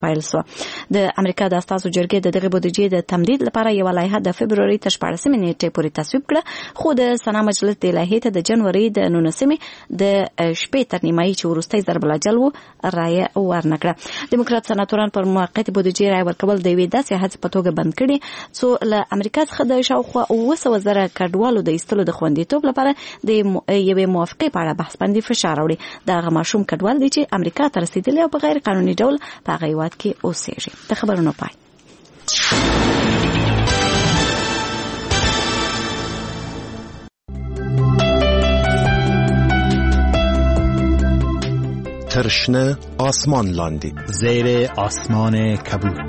پیل شو. د امریکا د اساسو جرګې د دغه بودیجې د تمدید لپاره یو لایحه د فبرवरी 14 نیټې پورې تصویب کړه، خو د سنا مجلس د لایحې ته د جنوري د 19 د شپې تر نیمایي چې وروستۍ ضرب الاجل و رایه ورنکړه. دیموکرات سناتوران پر موقت بودیجې رایه ورکول د یوې داسې هڅې په توګه بند کړي څو له امریکا څخه د شاوخوا 200,000 کډوالو د ایستلو د خوندیتوب لپاره د یوې موافقې په اړه بحث باندې فشار راوړي. دا غماشوم کډوال دي چې امریکا ته رسیدلي او په غیر قانوني ډول په هغه هیواد کې اوسېږي. د خبرونو پای. ترشنه آسمان لاندی زیر آسمان کبود.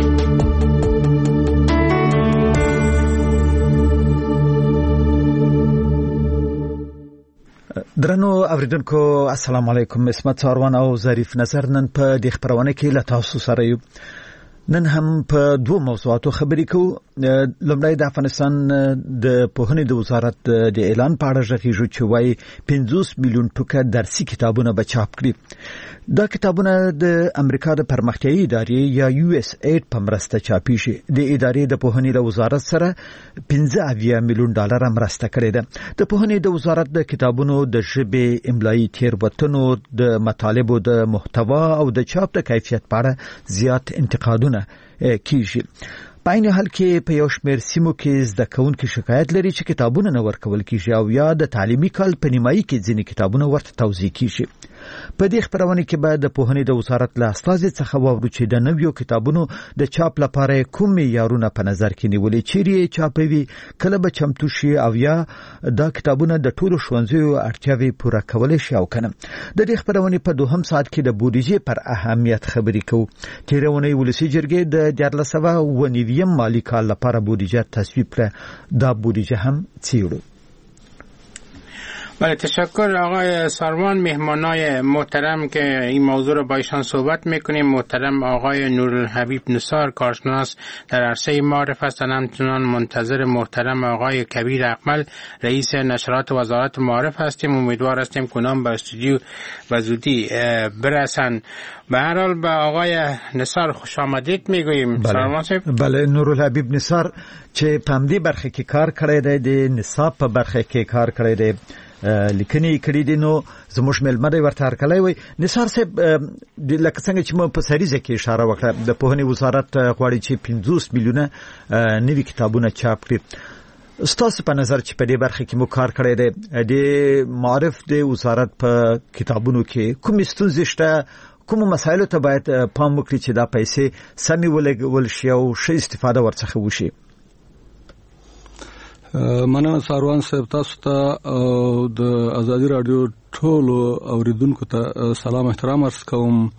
درنو اوریدونکو السلام علیکم. اسمت ساروان او ظریف نظر نن په دې خبرونه کې له تاسو سره یو. نن هم په دوه موضوعاتو خبرې کوو. لومړی د افغانستان د پوهنې د وزارت د اعلان په اړه ژغوري چې وايي 50 میلیون ټوکه درسي کتابونه به چاپ کړي. دا کتابونه د امریکا د پرمختیایي ادارې یا USAID په مرسته چاپیږي. د ادارې د پوهنې د وزارت سره 15 میلیون ډالر مرسته کړې ده. د پوهنې د وزارت د کتابونو د ژبې املایي تیروتنو د مطالبو د محتوا او د چاپ د کیفیت په اړه زیات انتقادونه کیږي. په عین حال کې په یو شمېر سیمو کې زده کوونکي شکایت لري چې کتابونه نه ورکول کیږي او یا د تعلیمي کال په نیمایي کې ځینې کتابونه ورته توزیع کیږي. په دې خبرونه کې به د پوهنې د وزارت له استازي څخه واورو چې د نویو کتابونو د چاپ لپاره کوم معیارونه په نظر کې نیولې، چیرې چاپوي، کله به چمتو شي او یا دا کتابونه د ټولو ښوونځیو اړتیاوې پوره کولای شي او کنه. د دې خبرونه په دوهم ساعت کې د بودیجې پر اهمیت خبرې کوو. تیرونه ولسی جرګې د 1490 مالی کال لپاره بودیجه تصویب کړه. دا بودیجه هم څیړو. بله، تشکر آقای ساروان. مهمانای محترم که این موضوع رو با ایشان صحبت میکنیم، محترم آقای نورالحبیب نثار، کارشناس در عرصه معارف هستند. همچنان منتظر محترم آقای کبیر اقمل، رئیس نشرات وزارت معارف هستیم. امیدوار هستیم کنام به استودیو به زودی برسن. به هر حال به آقای نثار خوش آمدید میگوییم. بله، نورالحبیب نثار چې پامدی برخه کې کار کړی دی، د نصاب په برخه کې کار کړی دی، لیکنې کړي دي. نو زموږ ملمده ورته هرکلی وي. نثار صاحب، لکه څنګه چې ما په سریزه کې اشاره وکړه، د پوهنې وزارت غواړي چې 50 میلیونه نوي کتابونه چاپ کړي. ستاسو په نظر چې په دې برخه کې مو کار کړی دی، د معارف د وزارت په کتابونو کې کوم ستونزې شته، کوم مسایلو ته باید پام وکړي چې دا پیسې سمې ولګول شي او ښه استفاده ورڅخه وشي؟ مننه ساروان صاحب، تاسو ته د ازادي رادیو ټولو اوریدونکو ته سلام احترام عرض کوم.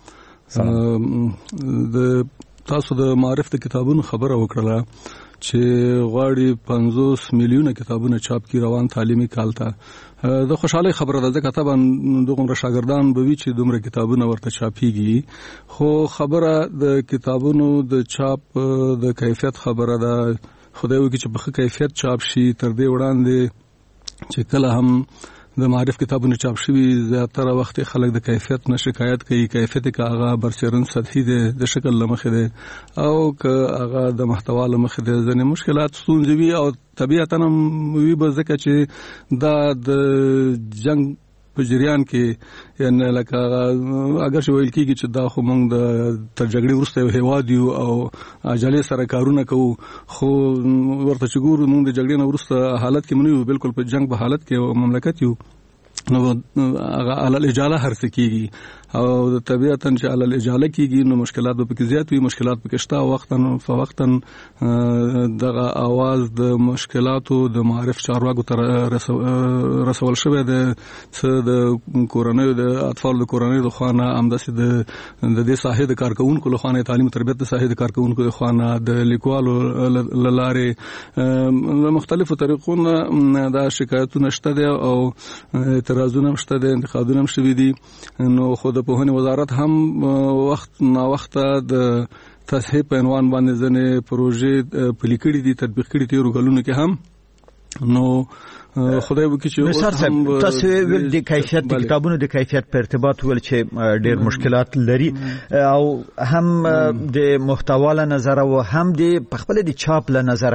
د تاسو د معرفت کتابونو خبره وکړه چې غواړي 50 میلیونه کتابونه چاپ کی روان تعلیمي کال ته. د خوشاله خبره ده ځکه طبعا دغه شاګردان به وی چې دومره کتابونه ورته چاپیږي، خو خبره د کتابونو د چاپ د کیفیت خبره ده. خدای وکړي چې په کیفیت چاپ شي. تر دې وړاندې چې کله هم د معرف کتابونه چاپ شوي، زیاتره وخت خلک د کیفیت نه شکایت کوي. کیفیت کې هغه برسرن سطحي دی، د شکل لمخې دی، او که هغه د محتوا لمخې دی، ځینې مشکلات ستونزې وي او طبیعتاً هم وي به ځکه چې دا د جنگ په جریان کې، یعنی لکه اگر چې ویل کېږي چې دا خو موږ د تر جګړې وروسته یو هیواد یو او عجلې سره کارونه کوو، خو ورته چې ګورو موږ د جګړې نه وروسته حالت کې نه یو، بالکل په جنگ په حالت کې یو مملکت یو. نو هغه علل اجاله هر څه کېږي او طبیعتاً چې علل اجاله کېږي نو مشکلات به پکې زیات وي. مشکلات پکې شته وختاً دغه आवाज د مشکلاتو د معرف چارواکو ته رسول شوی د کورنۍ د اطفال د کورنۍ د خوانه، همداسې د دې ساحې د کارکونکو له خوانه، تعلیم او تربیت د ساحې د کارکونکو د خوانه، د لیکوالو لاره مختلفو طریقو دا شکایتونه شته دي او اعتراضونه شته دي، انتقادونه هم شوي دي. نو خو د پوهنې وزارت هم وخت نا وخت د تصحیح په عنوان باندې ځنې پروژې پلي کړي دي، تطبیق کړي دي. تیرو کلونو کې هم نو خدای وکړي چې تاسو د کیفیت د کتابونو د کیفیت په ارتباط ول چې ډېر مشکلات لري او هم د محتوا له نظر او هم د خپل د چاپ له نظر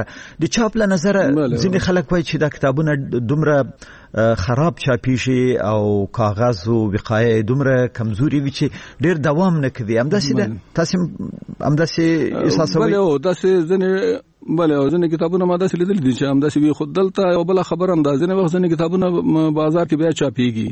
ځینې خلک وایي چې دا کتابونه دومره خراب چاپی شي او کاغذ او وقایع دومره کمزوري وي چې ډېر دوام نه کوي. همداسې ده تاسو همداسې احساسوي؟ بله ځینې کتابونه ما داسې لیدل دي چې همداسې وي. خو دلته یو بله خبره هم ده، ځینې وخت ځینې کتابونه بازار کې بیا چاپېږي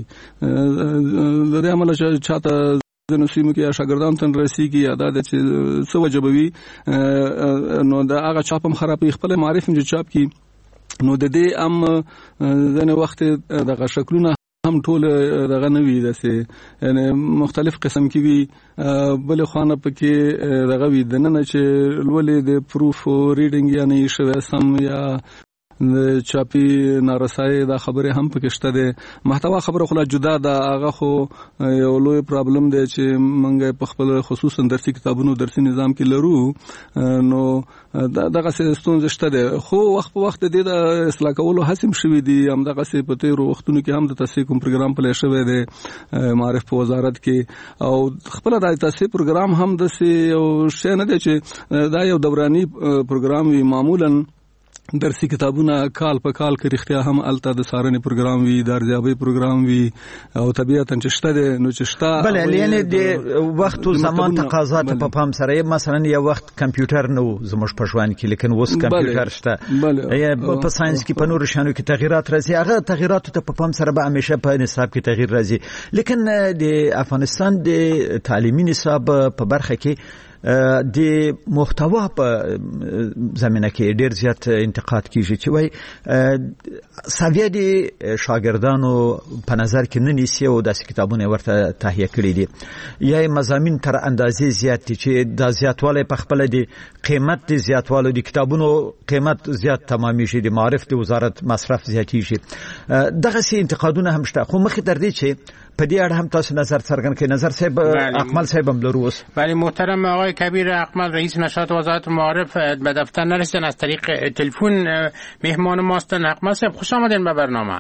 د دې امله چې چاته ځینو سیمو کې یا شاګردانو ته رسېږي یا دا چې څه وجه به وي نو د هغه چاپ هم خرابوي. خپل معرف هم چې چاپ کړي نو د دې هم ځینې وخت دغه شکلونه هم ټول دغه نه وي، داسې یعنې مختلف قسم کې وي. بل خوانه پکې دغه وي دننه چې لولې د پروف ریډینګ یا نه شوی سم یا د چاپی نارسای دا خبره هم پکې شته ده. محتوا خبره خلا جدا ده، هغه خو یو لوی پرابلم دی چې منګه په خپل خصوصا درسي کتابونو درسي نظام کې لرو نو دغه ستونزه شته ده. خو وخت په وخت د اصلاح کولو هڅې شوې دي. هم دغه څه په تیرو وختونو کې هم د تاسیس کوم پروګرام پلي شوی دی معرف په وزارت کې او خپل د تاسیس پروګرام هم د یو شی نه دی چې دا یو دوراني پروګرام وي. معمولا درسي کتابونه کال په کال کې رښتیا هم الته د سارنې پروګرام وي، د ارزیابۍ پروګرام وي او طبيعتا چې شته ده نو چې شته بل یعنی د وخت او زمان تقاضا ته په پام سره مثلا یو وخت کمپیوټر نو زموږ په ژوند کې لیکن اوس کمپیوټر شته یا په ساينس کې په نور شانو کې تغیرات راځي. هغه تغیرات ته په پام سره به همیشه په نصاب کې تغییر راځي. لیکن د افغانستان د تعلیمي نصاب په برخه کې د محتوا په زمینه کې ډیر زیات انتقاد کیږي چې وای ساویه دي شاګردانو په نظر کې نه نیسي او داسې کتابونه ورته تهیه کړي دي یا مضامین تر اندازې زیات دي چې د زیاتواله په خپل دي قیمت دي زیاتواله دي کتابونو قیمت زیات تمامي شي د معرف د وزارت مصرف زیاتی شي. دغه سي انتقادونه هم شته خو مخې تر دې چې په دې اړه هم تاسو نظر څرګند کړئ. نظر صاحب اکمل صاحب هم لروس. بله محترم آقای کبیر اکمل رئیس نشاط وزارت معارف به دفتر نرسیدن، از طریق تلفن مهمان ماستن. اکمل صاحب خوش آمدین به برنامه.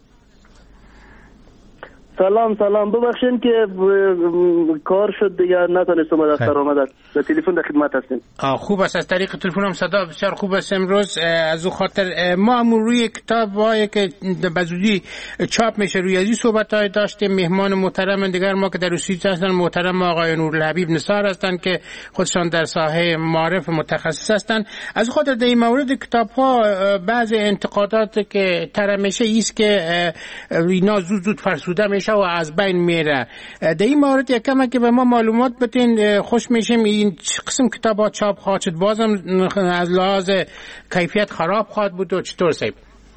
سلام ببخشید که کار شد یا نتونستم به دفتر آمدم. به تلفن در خدمت هستیم. خوب است، از طریق تلفن هم صدا بسیار خوب است. امروز از او خاطر ما هم روی کتابایی که به زودی چاپ میشه روی ازی صحبت‌های داشتیم. مهمان محترم دیگر ما که در روسیه هستن محترم آقای نورالحبیب نثار هستند که خودشان در ساحه معرف متخصص هستند. از خاطر در این مورد کتاب‌ها بعض انتقادات که طرح میشه است که اینا زود فرسوده میشه و از بین میره. در این مورد یکم که به ما معلومات بدین خوش میشیم. این قسم کتابات چاپ خواهد شد بازم از لحاظ کیفیت خراب خواهد بود و چطور صاحب؟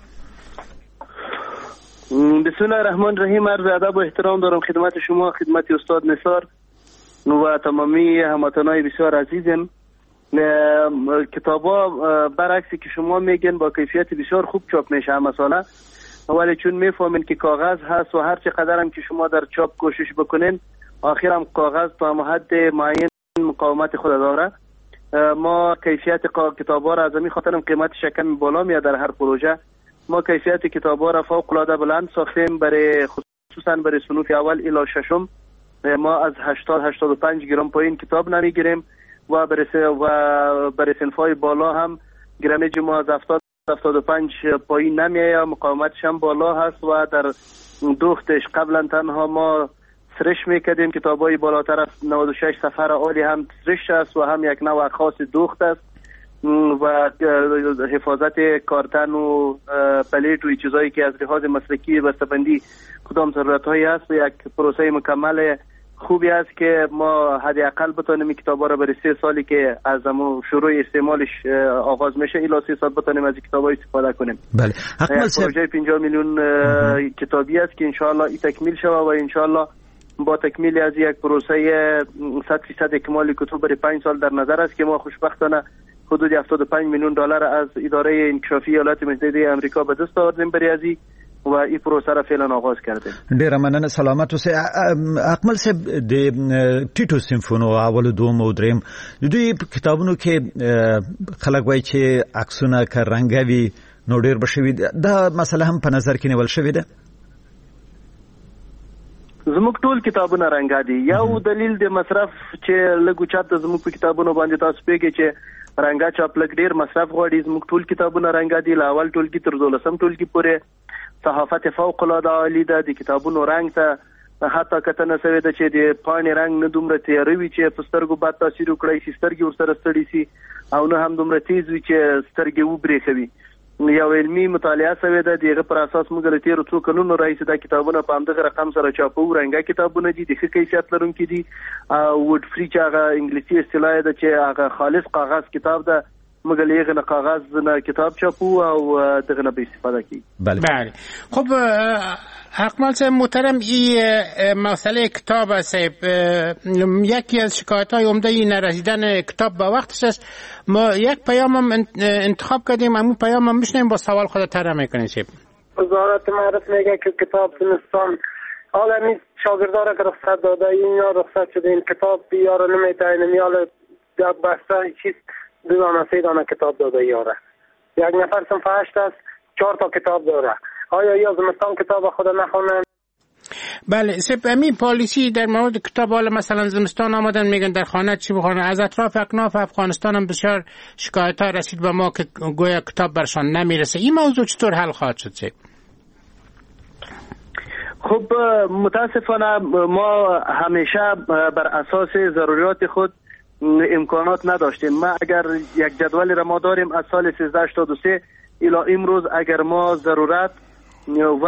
بسم الله الرحمن الرحیم. عرض ادب و احترام دارم خدمت شما، خدمت استاد نثار و تمامی هموطنان بسیار عزیزم. کتابا برعکسی که شما میگن با کیفیت بسیار خوب چاپ میشه همه ساله، ولی چون میفهمین که کاغذ هست و هر چقدر هم که شما در چاپ کوشش بکنین آخر هم کاغذ تا حد معین مقاومت خود داره. ما کیفیت کتابا را از همین خاطر هم قیمتش کمی بالا میاد. در هر پروژه ما کیفیت کتابا را فوق العاده بلند ساختیم، برای خصوصا برای صنوف اول الی ششم ما از 80-85 گرم پایین کتاب نمیگیریم و برای صنفای بالا هم گرمیج ما از 75 پایین نمیایه، مقاومتش هم بالا هست و در دوختش قبلا تنها ما سرش میکردیم. کتابای بالاتر از 96 صفحه عالی هم سرش است و هم یک نوع خاص دوخت است و حفاظت کارتن و پلیت و چیزایی که از لحاظ مسلکی بسته‌بندی کدام ضرورت‌هایی هست و یک پروسه مکمل خوبی است که ما حداقل بتونیم کتابا را برای 3 سالی که از شروع استعمالش آغاز میشه الی 3 سال بتونیم از کتابا استفاده کنیم. بله. پروژه 50 میلیون کتابی است که ان شاء الله تکمیل شود و ان شاء الله با تکمیل از یک پروسه 100% اکمال کتاب برای 5 سال در نظر است که ما خوشبختانه حدود 75 میلیون دلار از اداره انکشافی ایالات متحده آمریکا به دست آوردیم برای ازی و این پروسه را فعلا آغاز کردیم. ډیر مننه. سلامت اوسئ. اکمل صاحب د ټیټو سیمفونو اول دوم او دریم د دوی کتابونو کې خلک وایي چې عکسونه که رنګوي نو ډیر بشوي دا مسله هم په نظر کې نیول شوې ده. زموږ ټول کتابونه رنګا دي. یو دلیل د مصرف چې لګو چاته زموږ په کتابونو باندې تاسو پیګی چې رنګا چاپ لګ ډیر مصرف غواړي. زموږ ټول کتابونه رنګا دي، لاول ټولګي تر 12م ټولګي پورې. صحافت فوق العاده عالی ده. د کتابونو رنګ ته حتی کته نه سوي ده چې د پاڼې رنګ نه دومره تیروي چې په سترګو بد تاثیر وکړي چې سترګې ورسره ستړي سي، او نه هم دومره تیز وي چې سترګې وبرېښوي. یو علمي مطالعه سوي ده، دغه پر اساس موږ له تیر څو کلونو راځي دا کتابونه په همدغه رقم سره چاپو. رنګا کتابونه دي، د ښه کیفیت لرونکي دي. وډ فری چې هغه انګلیسي اصطلاح ده چې هغه خالص کاغذ کتاب ده، موږ له هغه کاغذ نه کتاب چاپو او دغه نه به استفاده کوي. بله. خب حقمال صاحب محترم، این مسئله کتاب است. یکی از شکایت‌های عمده نرسیدن کتاب به وقتش است. ما یک پیام هم انتخاب کردیم، همون پیام هم میشنیم با سوال خود طرح میکنیم. وزارت معرف میگه که کتاب زمستان حالا این شاگردا را که رخصت داده، این یا رخصت شده، این کتاب بیاره نمیتونه میاله بسته چیز دو دانه سه دانه کتاب داده یاره. یک نفر صنف 8 است 4 تا کتاب داره. آیا یا زمستان کتاب خود نخونه؟ بله، همین پالیسی در مورد کتاب، حالا مثلا زمستان آمدن میگن در خانه چی بخونه. از اطراف اکناف افغانستان هم بسیار شکایت ها رسید به ما که گویا کتاب برشان نمیرسه. این موضوع چطور حل خواهد شد؟ خب متاسفانه ما همیشه بر اساس ضروریات خود امکانات نداشتیم. ما اگر یک جدول را ما داریم از سال 1383 الی امروز، اگر ما ضرورت و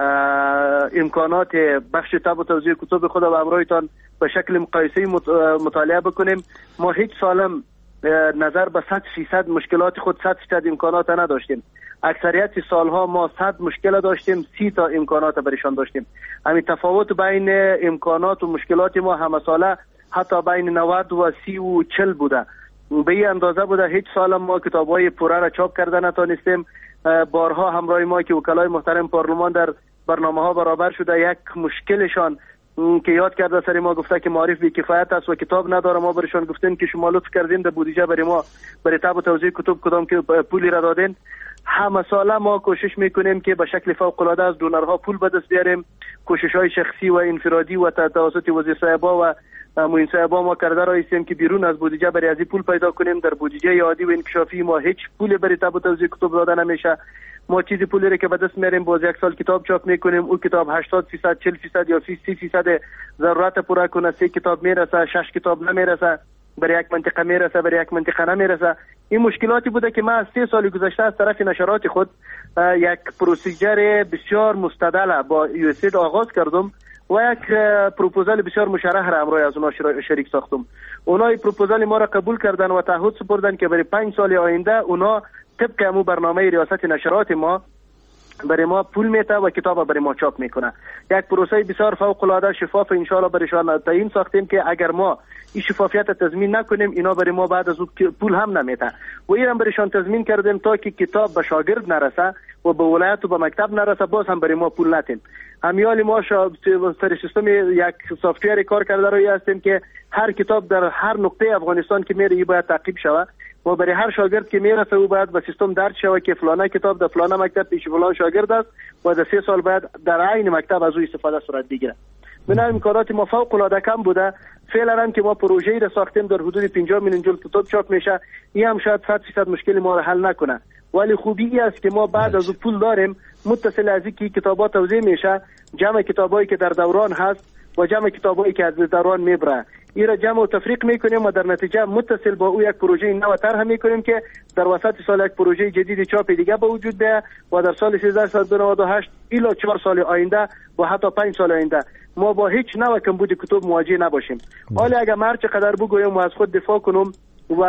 امکانات بخش تاب و توزیع کتب خود و همراهتان به شکل مقایسه‌ای مطالعه بکنیم، ما هیچ سالم نظر به 100% مشکلات خود 100% امکانات نداشتیم. اکثریت سالها ما 100 مشکل داشتیم، 30 تا امکانات برشان داشتیم. همین تفاوت بین امکانات و مشکلات ما همه ساله حتی بین 90 و 30 و 40 بوده. به این اندازه بوده هیچ سال ما کتاب‌های پوره را چاپ کرده نتونستیم. بارها همراه ما که وکلای محترم پارلمان در برنامه‌ها برابر شده، یک مشکلشان که یاد کرده سر ما گفته که معرف بی کفایت است و کتاب نداره. ما برشان گفتیم که شما لطف کردین در بودجه برای ما برای تاب و توزیع کتب کدام که پولی را دادین. همه ساله ما کوشش میکنیم که به شکل فوق العاده از دونرها پول به دست بیاریم. کوشش‌های شخصی و انفرادی و توسط وزیر صاحبا و معین صاحبا ما کرده رایستیم که بیرون از بودجه برای ازی پول پیدا کنیم. در بودجه عادی و انکشافی ما هیچ پول برای تاب و توزیع کتب داده نمیشه. ما چیزی پولی را که به دست میاریم باز یک سال کتاب چاپ میکنیم، اون کتاب 80%، 40% یا 30% ضرورت پورا کنه. 3 کتاب میرسه، 6 کتاب نمیرسه، برای یک منطقه میرسه، برای یک منطقه نمیرسه. این مشکلاتی بوده که ما از 3 سال گذشته از طرف نشرات خود یک پروسیجر بسیار مستدل با USAID آغاز کردم و یک پروپوزال بسیار مشرح را همراه از اونها شریک ساختم. اونها پروپوزال ما را قبول کردن و تعهد سپردن که برای 5 سال آینده اونها طبق همون برنامه ریاست نشرات ما برای ما پول میته و کتاب برای ما چاپ میکنه. یک پروسه بسیار فوق العاده شفاف ان شاء الله برایشان تعیین ساختیم که اگر ما این شفافیت تضمین نکنیم اینا برای ما بعد از اون پول هم نمیته و اینم برایشان تضمین کردیم تا که کتاب به شاگرد نرسه و به ولایت و به مکتب نرسه باز هم برای ما پول نتیم. همیال ما سر سیستم یک سافتویر کار کرده روی هستیم که هر کتاب در هر نقطه افغانستان که میره باید تعقیب شود و برای هر شاگرد که میرسه او باید به سیستم درج شود که فلانه کتاب در فلانه مکتب پیش فلان شاگرد است و در 3 سال بعد در عین مکتب از او استفاده صورت بگیره. بنا امکانات ما فوق العاده کم بوده. فعلا هم که ما پروژه‌ای را ساختیم در حدود 50 میلیون جلد کتاب چاپ میشه، این هم شاید 100% مشکل ما را حل نکنه، ولی خوبی است که ما بعد از پول داریم متصل از اینکه کتابا توزیع میشه، جمع کتابایی که در دوران هست و جمع کتابایی که از دوران میبره این را جمع و تفریق میکنیم و در نتیجه متصل با او یک پروژه نو طرح میکنیم که در وسط سال یک پروژه جدید چاپ دیگه به وجود بیاید و در سال 1398 الی 4 سال آینده و حتی 5 سال آینده ما با هیچ نوع کمبود کتب مواجه نباشیم. حالا اگر من هر چقدر بگویم و از خود دفاع کنم و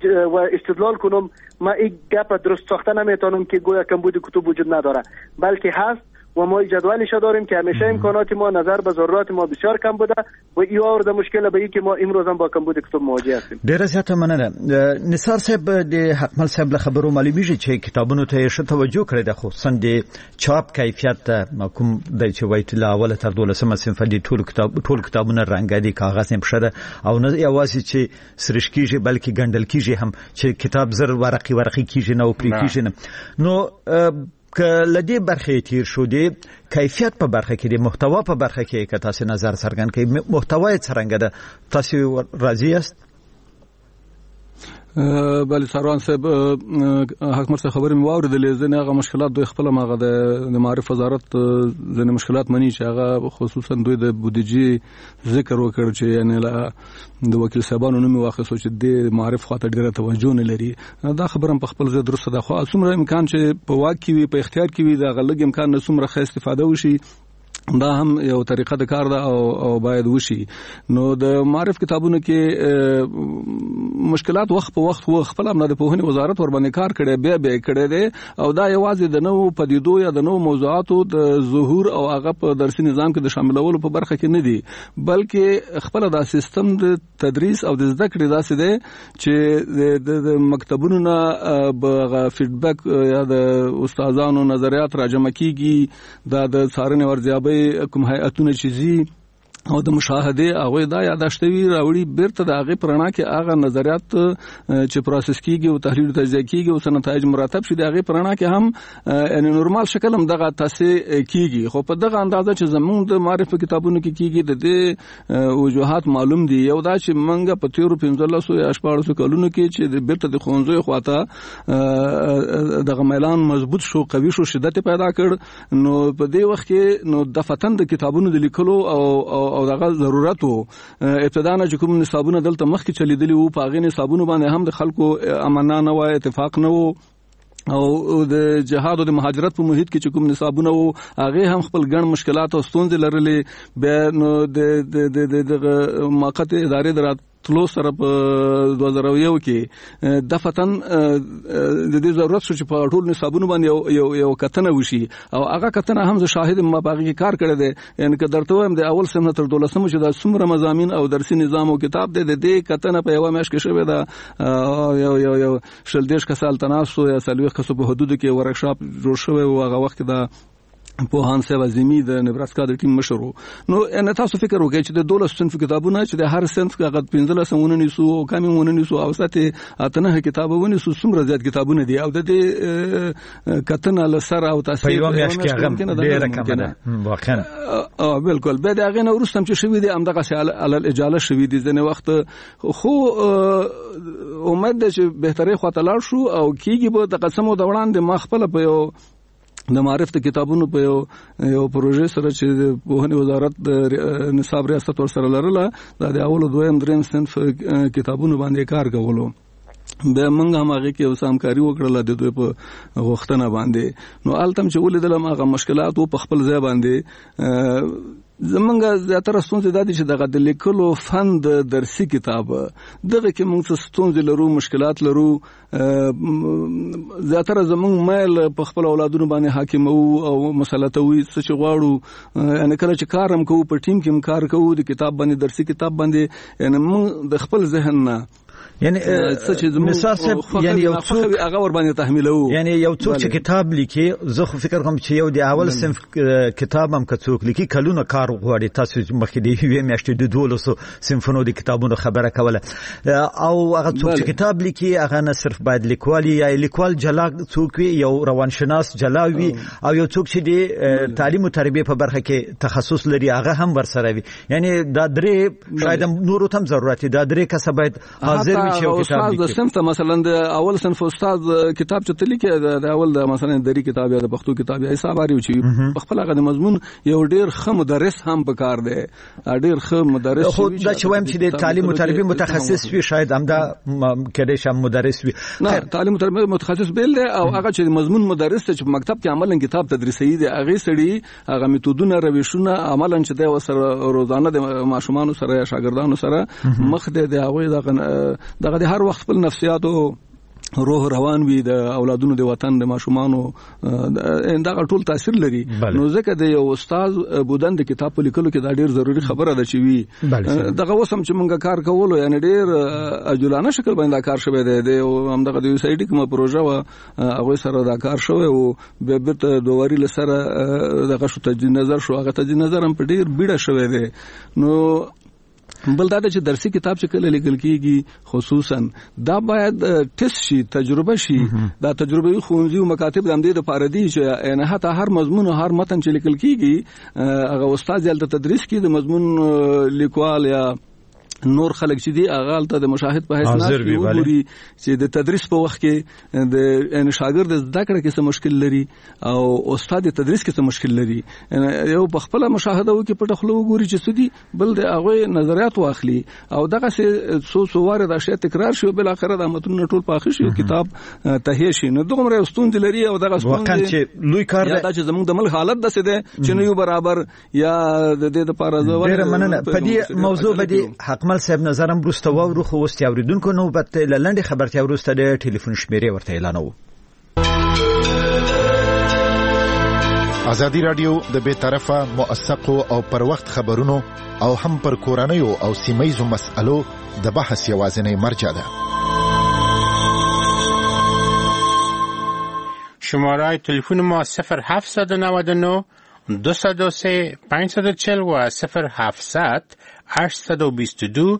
استدلال کنم، ما این گپ درست ساخته نمیتونم که گویا کمبود کتب وجود نداره، بلکه هست و ما جدولش داریم که همیشه امکانات ما نظر به ضرورت ما بسیار کم بوده و این آورد مشکل به این که ما امروز هم با کمبود کتاب مواجه هستیم. ډیره زیاته مننه. نثار صاحب د حکمل صاحب له خبرو معلومیږي چې کتابونو ته ښه توجه کړی ده، خصوصا د چاپ کیفیت کوم د چې وایي له اوله تر 12مه صنف دي ټول کتابونه رنګ دي، کاغذ هم ښه ده او نه یوازې چې سرش کیږي بلکې ګنډل کیږي هم، چې کتاب زر ورقي کیږي نه او پرې کیږي نه. نو که لدی برخه تیر شده کیفیت په برخه کې د محتوا په برخه کې که تاسو نظر څرګند کړئ، محتوا یې څرنګه ده؟ تاسو راضی یاست؟ بله سروان صاحب حکمر صاحب خبرې مې واورېدلې. ځینې هغه مشکلات دوی خپله هغه د معارف وزارت ځینې مشکلات مني چې هغه خصوصا دوی د بودیجې ذکر وکړ چې یعنې د وکیل صاحبانو نوم یې واخیستو چې د معارف خواته ډېره توجه نه لري. دا خبره هم په خپل ځای درسته ده، خو څومره امکان چې په واک کې وي، په اختیار کې وي، د هغه لږ امکان نه څومره ښه استفاده وشي، دا هم یو طریقه د کار ده او باید وشي. نو د معرف کتابونو کې مشکلات وخت په وخت خپل هم د پوهنې وزارت ور باندې کار کړي، بیا کړي دي، او دا یوازې د نوو پدیدو یا د نوو موضوعاتو د ظهور او هغه په درسي نظام کې د شاملولو په برخه کې نه دي، بلکې خپل دا سیستم د تدریس او د زده کړې داسې دی چې د مکتبونو نه به فیډبک یا د استادانو نظریات راجمع کیږي، دا د څارنې ورزیابۍ کوم هیئتونه چې زی او د مشاهده هغه دا یاداشتوي راوړي بیرته د هغه پرانا کې هغه نظریات چې پروسس کیږي او تحلیل تجزیه کیږي او نتایج مرتب شي د هغه پرانا کې هم یعنی نورمال شکل هم دغه تاسې کیږي. خو په دغه اندازه چې زموږ د معرفت کتابونو کې کیږي د دې وجوهات معلوم دي. یو دا چې منګه په 1315 یا 14 کلونو کې چې بیرته د خونځو خواته دغه میلان مضبوط شو، قوي شو، شدت پیدا کړ، نو په دې وخت کې نو د فتن د کتابونو د لیکلو او دغه ضرورت وو. ابتدا نه کوم نصابونه دلته مخکې چلیدلی وو، په هغه نصابونو باندې هم د خلکو امنا نه وای، اتفاق نه وو، او د جهاد او د مهاجرت په محیط کې چې کوم نصابونه وو هغه هم خپل ګڼ مشکلات او ستونزې لرلې. بیا نو د موقت ادارې درات تلو سره په 2001 کې د فتن د دې ضرورت شو چې په ټول نصابونو باندې یو کتنه وشي، او هغه کتنه هم زه شاهد ما په هغه کې کار کړی دی. یعنی که درته وایم د اول سنه تر 12مه چې دا څومره مضامین او درسي نظام او کتاب دی، د دې کتنه په یوه میاشت کې شوې ده. یو 40 کسان تناسو یا 40 کسو په حدودو کې ورکشاپ جوړ شوی و. هغه وخت دا پوهان صاحب عظیمی د نبراسکا د ټیم مشر وو. نو ان تاسو فکر وکړئ چې د 12 صنف کتابونه چې د هر صنف هغه 15 ونیسو او کمی ونیسو او ساته اتنه کتاب ونیسو، څومره زیات کتابونه دي، او د دې کتنه لسر او تاثیر په یو میاشت کې هغه ډیره کم ده واقعا. بالکل. به دا غنه ورستم چې شوی دي همدغه علل اجاله شوی دي ځنه وخت، خو امید ده چې بهتري خواته لاړ شو او کیږي به د قسم او د وړاندې ما خپل په یو د معرفت کتابونو په یو پروژه سره چې د پوهنې وزارت د نصاب ریاست ور سره لرله، د اول دویم دریم صنف کتابونو باندې کار کولو. بیا موږ هم هغه کې اوس همکاري وکړله د دوی په غوښتنه باندې. نو التم چې ولیدلم هغه مشکلات په خپل ځای باندې زمونږ زیاتره ستونزې دا دي چې دغه د لیکلو فن د درسي کتاب دغه کې موږ څه ستونزې لرو، مشکلات لرو. زیاتره زمونږ میل په خپل اولادونو باندې حاکم وو او مسلطوي څه چې غواړو، یعنی کله چې کار هم کوو په ټیم کې هم کار کوو د کتاب باندې درسي کتاب باندې، یعنی موږ د خپل ذهن نه یعنی مثال صاحب یعنی یو څوک هغه ور باندې تحمیلو، یعنی یو څوک چې کتاب لیکي، زه خو فکر کوم چې یو د اول صنف کتاب هم کڅوک لیکي کلونه کار غواړي. تاسو مخکې دی یو میاشتې د 12 صنفونو د کتابونو خبره کوله، او هغه څوک چې کتاب لیکي هغه نه صرف باید لیکوالي یا لیکوال جلا څوک وي، یو روانشناس جلا وي، او یو څوک چې د تعلیم او تربیه په برخه کې تخصص لري هغه هم ورسره وي. یعنی دا درې شاید نور ته هم ضرورت دی، دا درې کسه باید حاضر استاد د صنف ته مثلا د اول صنف استاد کتاب چې لیکي د اول د مثلا دري کتاب یا د پښتو کتاب یا حساب اړ چې په خپل هغه د مضمون یو ډیر ښه مدرس هم په کار دی، ډیر ښه مدرس خو دا چې وایم چې د تعلیم او تربیه متخصص وي، شاید هم دا کېدای شي مدرس وي. خیر تعلیم او تربیه متخصص بیل دی، او هغه چې مضمون مدرس ته چې په مکتب کې عملاً کتاب تدریسي دی، هغه سړي هغه میتودونه روشونه عملاً چې د وسره روزانه د ماشومان سره یا شاګردانو سره مخ دی، هغه دغه د هر وخت خپل نفسیات او روح روان وي د اولادونو د وطن د ماشومانو دا ټول تاثیر لري. نو ځکه د یو استاد بودن د کتاب په لیکلو کې دا ډیر ضروری خبره ده چې وي دغه وسم چې مونږه کار کولو یعنی ډیر اجولانه شکل باندې کار شوی دی د همدغه د یو سایډ کومه پروژه و هغه سره دا کار شوی او به بیرته دووري لسره دغه شو تجدید نظر شو هغه تجدید نظر هم په ډیر بیړه شوی دی. نو بل دا چې درسي کتاب چې کله لیکل کیږي خصوصا دا باید ټیسټ شي تجربه شي دا تجربه ښوونځي او مکاتب د همدې لپاره دي چې نه حتی هر مضمون او هر متن چې لیکل کیږي هغه استاد یې د تدریس کې د مضمون لیکوال یا نور خلک چې دی اغال ته د مشاهد په حیث نه وګوري چې د تدریس په وخت کې د ان شاګرد زده کړه کې څه مشکل لري او استاد د تدریس کې څه مشکل لري یو په خپل مشاهده وکي په خپل وګوري چې څه دي بل د هغه نظریات واخلي او دغه څه واره د اشیاء تکرار شي او بل اخر د متن ټول پاخه شي کتاب تهیه شي نو دغه رستون دي لري او دغه واقعا چې لوی کار دا چې زموږ د ملک حالت دسه ده چې نو یو برابر یا د دې لپاره ډیر مننه په دې موضوع باندې حق مل صاحب نظرم برسته و خو واست اوریدونکو نوبت لاندې خبرتیا ورسته د ټلیفون شمیرې ورته اعلانو. ازادي رادیو د بے طرفه موثقو او پر وخت خبرونو او هم پر کورنیو او سیمایزو مسألو د بحث یوازینی مرجع ده. شماره تلفن ما 0799 203 540 و 0700 822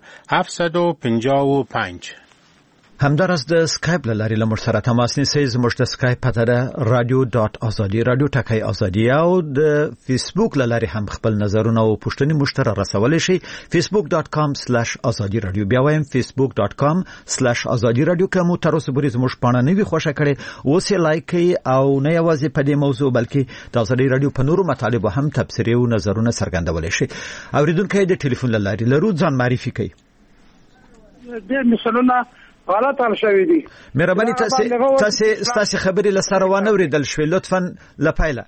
755. همدارس د اسکایپ لاري لمر سره تماس نیسئ. زموږ د اسکایپ پته ده radio.azadi radio ټکای ازادي او د فیسبوک لاري هم خپل نظرونه او پوښتنې مشترک رسولای شي. facebook.com/azadi radio بیا وایم facebook.com/azadi radio کوم تر اوسه پورې زموږ پاڼه نه وي خوښه کړي اوس یې لایک کړئ او نه یوازې په دې موضوع بلکې د ازادي رادیو په نورو مطالبو هم تبصرې او نظرونه څرګندولای شي. اوریدونکو د ټلیفون لاري لرو ځان معرفي کړئ. د مثالونه غلط حل شوی دی. مهرباني تاسو خبرې لسره وانه ورېدل شوې لطفا لپایله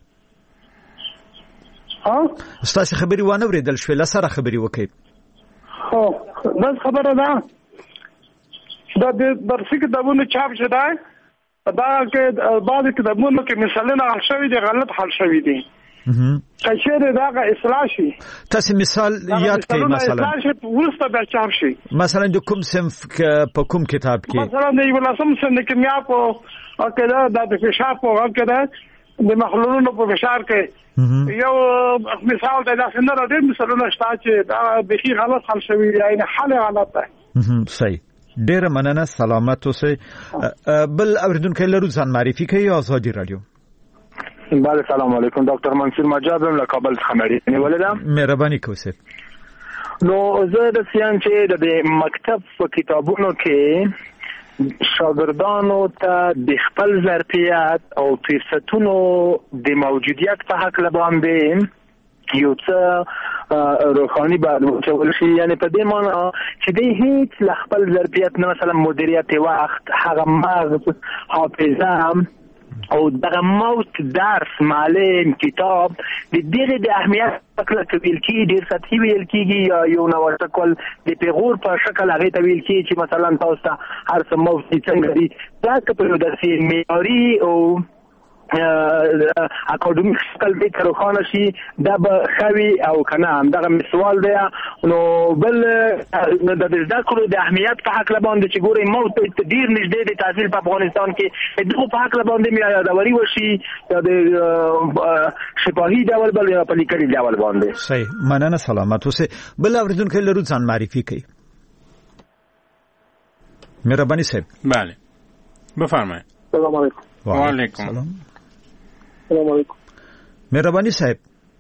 تاسو خبرې وانه ورېدل شوې لسره خبرې وکړئ. خو بس خبره ده دا د درسي کتابونو چاپ شوی دا کې بعض کتابونو کې مثالونه حل شوی دي غلط حل شوی دي. کچېره دا اصلاح شي. تاسو مثال یاد کړئ مثلا اصلاح شي ورسته به چاپ شي. مثلا د کوم صنف په کوم کتاب کې مثلا د یو لاسم سن کیمیا په کده د فشار په کده د مخلوقونو په فشار کې یو مثال د لاسنه راځي مثالونه شته چې دا به غلط حل شوی یعنی حل غلط ده. صحیح. ډیر مننه سلامت اوسئ. بل اوریدونکو لرو ځان معرفي کوي ازادي رادیو. بله سلام علیکم ډاکټر منصور مجابم له کابل څخه مړی نیولم. مهرباني کوئ. نو زه د سیان چې د مکتب په کتابونو کې شاګردانو ته د خپل ظرفیت او فرصتونو د موجودیت په حق باندې یو څه روحاني باید وچول شي. یعنی په دې معنی چې د هیڅ له خپل ظرفیت نه مثلا مدیریت وخت هغه مغز حافظه او دغه موت درس معلم کتاب د دغه د اهمیت په کله ویل کی ډیر سطحي ویل کیږي یا یو نو ټکل د پیغور په شکل هغه ته ویل کی چې مثلا تاسو ته هر څه موت څنګه دي دا په داسې معیاري او اکاډمیک شکل به ترخانه شي دا به خوي او کنه همدغه مثال دی. نو بل د زده کړو د اهمیت په حق باندې چې ګوري موت ته ډیر نږدې د تحصیل په افغانستان کې دغه په حق باندې میا یادوري وشي یا د شفاهي ډول بل یا په لیکلي ډول باندې. صحیح مننه سلامت اوسئ. بل اوریدونکو لرو ځان معرفي کړئ. مهرباني صاحب. بله بفرمایئ. سلام علیکم. وعلیکم السلام علیکم. مهرباني صاحب.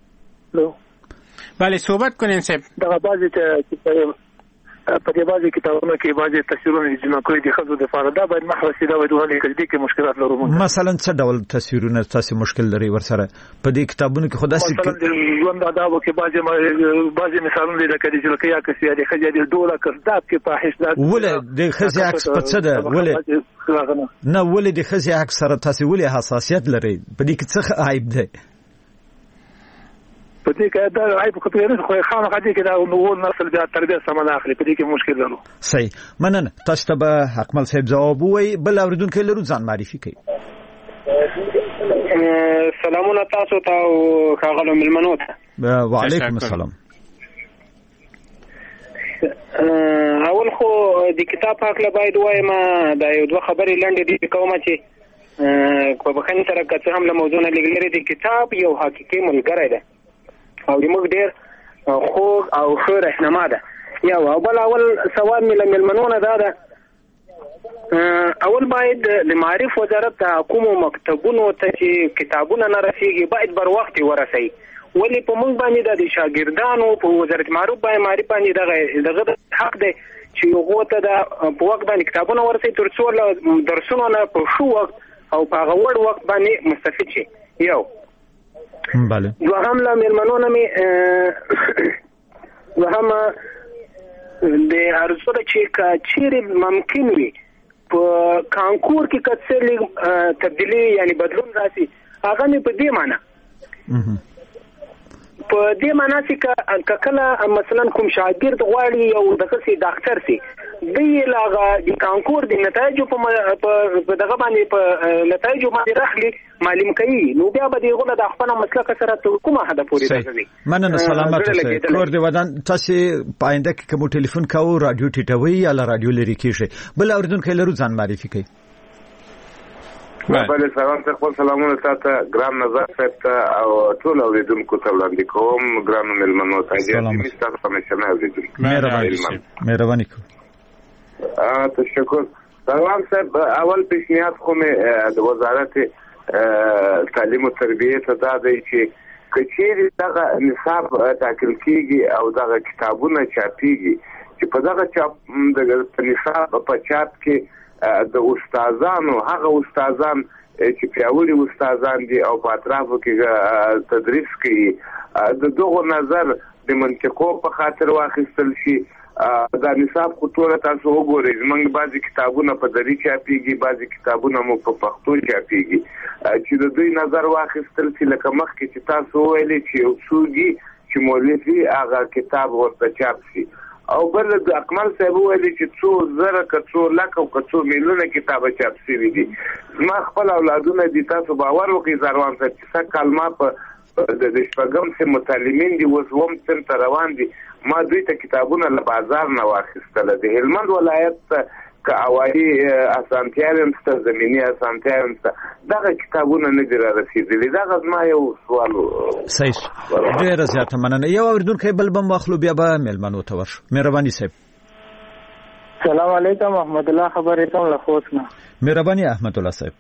بله صحبت کنین صاحب. دا بعضی چې په دې بعضی کتابونو کې بعضی تصویرونه جمع کړي دي خزو د فاردا باید محوسي دا وایي ولې کړي کې مشکلات لرو. مثلا څه ډول تصویرونه تاسو مشکل لري ورسره په دې کتابونو کې خدا سي ژوند آداب کې بعضی مثالونه دي لکه د جلکیا کې د خځې د دوله کرداب کې په حساب ولې د خځې عکس په څه ده ولې نه ولې د خځې عکس سره تاسو ولې حساسیت لري په دې کې څه عیب ده؟ په دې کې دا راي په کتو نه خو خامخا دې کې دا نو نسل بیا تربیه سم نه اخلي په دې کې مشکل لرو. صحیح مننه. تاسو ته به حکمل صاحب جواب وایي. بل اوریدونکو لرو ځان معرفي کوي. سلامونه تاسو ته او ښاغلو ملمنو ته. وعلیکم السلام. اول خو د کتاب په اړه باید وایم دا یو دوه خبرې لنډې دي کومه چې په بخښنې سره که څه هم له موضوع نه لږ لرې دی. کتاب یو حقیقي ملګری دی او د موږ ډېر خوږ او ښه رهنما ده. یو او بل اول سوال مې له مېلمنو نه دا ده اول باید د معارف وزارت د حکومو مکتبونو ته چې کتابونه نه رسېږي باید بر وخت ورسوي. ولې په موږ باندې د شاګردانو په وزارت معروف باندې دغه حق دی چې هغو ته په وخت باندې کتابونه ورسوي تر څو له درسونو نه په ښه وخت او په هغه وړ وخت باندې مستفید شي. یو دوهم له مېلمنو نه مې دوهم د ارزو ده چې که چیرې ممکن وي په کانکور کې که څه لږ تبدیلي یعنی بدلون راسي هغه مې په دې معنی په دې معنا چې که کله مثلا کوم شاګرد غواړي یو دغسې ډاکټر سي دی هغه د کانکور د نتایجو په دغه باندې په نتایجو باندې راخلي معلوم کوي نو بیا به د هغو د خپله مسلک سره تر کومه حده پورې راځي. مننه. سلامت اوسئ. کور د ودان تاسو په آینده کې کوم ټلیفون کوو رادیو ټیټوي یا له رادیو لري کیږي. بل اوریدونکو لرو ځان معرفي کوي. بله سلام ته خپل سلامونه تاته ګران نظر صاحب ته او ټول اوریدونکو ته وړاندې کوم. ګرانو مېلمنو ته دې تاسو همیشه اوریدونکو مهرباني کوم. تشکر. سلام صاحب اول پیشنهاد خو مې د وزارت تعلیم او تربیه ته دا دی چې کچېرې دغه نصاب ټاکل کېږي او دغه کتابونه چاپېږي چې په دغه چاپ د نصاب په چاپ کې د استادانو هغه استادان چې پیاوړي استادان دي او په اطرافو کې تدریس کوي د دغه نظر د منطقو په خاطر واخیستل شي. دا نصاب خو ټوله تاسو وګورئ زموږ بعضې کتابونه په دري چاپېږي بعضې کتابونه مو په پښتو چاپېږي چې د دوی نظر واخیستل شي لکه مخکې چې تاسو وویلې چې یو څوک چې مولفي هغه کتاب ورته چاپ شي او بل د اکمل صاحب ویلي چې څو زره که څو لکه او که څو میلیونه کتابه چاپ شوي دي. زما خپل اولادونه دي تاسو باور وکړئ زروان صاحب چې سږ کال ما په د شپږم صنف متعلمین دي اوس اووم صنف ته روان دي ما دوی ته کتابونه له بازار نه واخیستله. د هلمند ولایت ته که هوایي اسانتیاوې هم شته زمیني اسانتیاوې هم شته دغه کتابونه نه دي رارسېدلي. دغه زما یو سوال. صحیح. ډېره زیاته مننه. یو اورېدونکی بل به واخلو بیا به مېلمنو ته ورشو. مهرباني صاحب. سلام علیکم. احمد الله خبرې کوم له خوست نه. مهرباني احمد الله صاحب.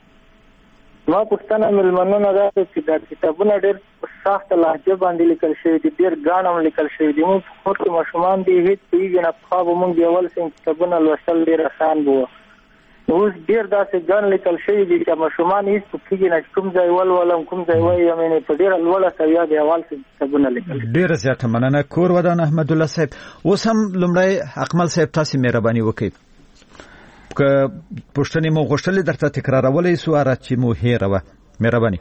ما پوښتنه مېلمنو نه دا چې دا کتابونه ډېر سخته لهجه باندې لیکل شوي دي ډېر ګران هم لیکل شوي دي. موږ په کور کې ماشومان دي هېڅ پوهېږي نه. پخوا به موږ د اول صنف کتابونه لوستل ډېر اسان به وو. اوس ډېر داسې ګران لیکل شوي دي چې ماشومان هېڅ پوهېږي نه چې کوم ځای ولولم کوم ځای ووایم. یعنې په ډېره لوړه سویه د اول صنف کتابونه لیکل. ډېره زیاته مننه. کور ودان احمد الله صاحب. اوس هم لومړی اکمل صاحب تاسې مهرباني وکړئ که پوښتنې مو غوښتلې درته تکرارولی سو هره چې مو هېره وه. مهرباني.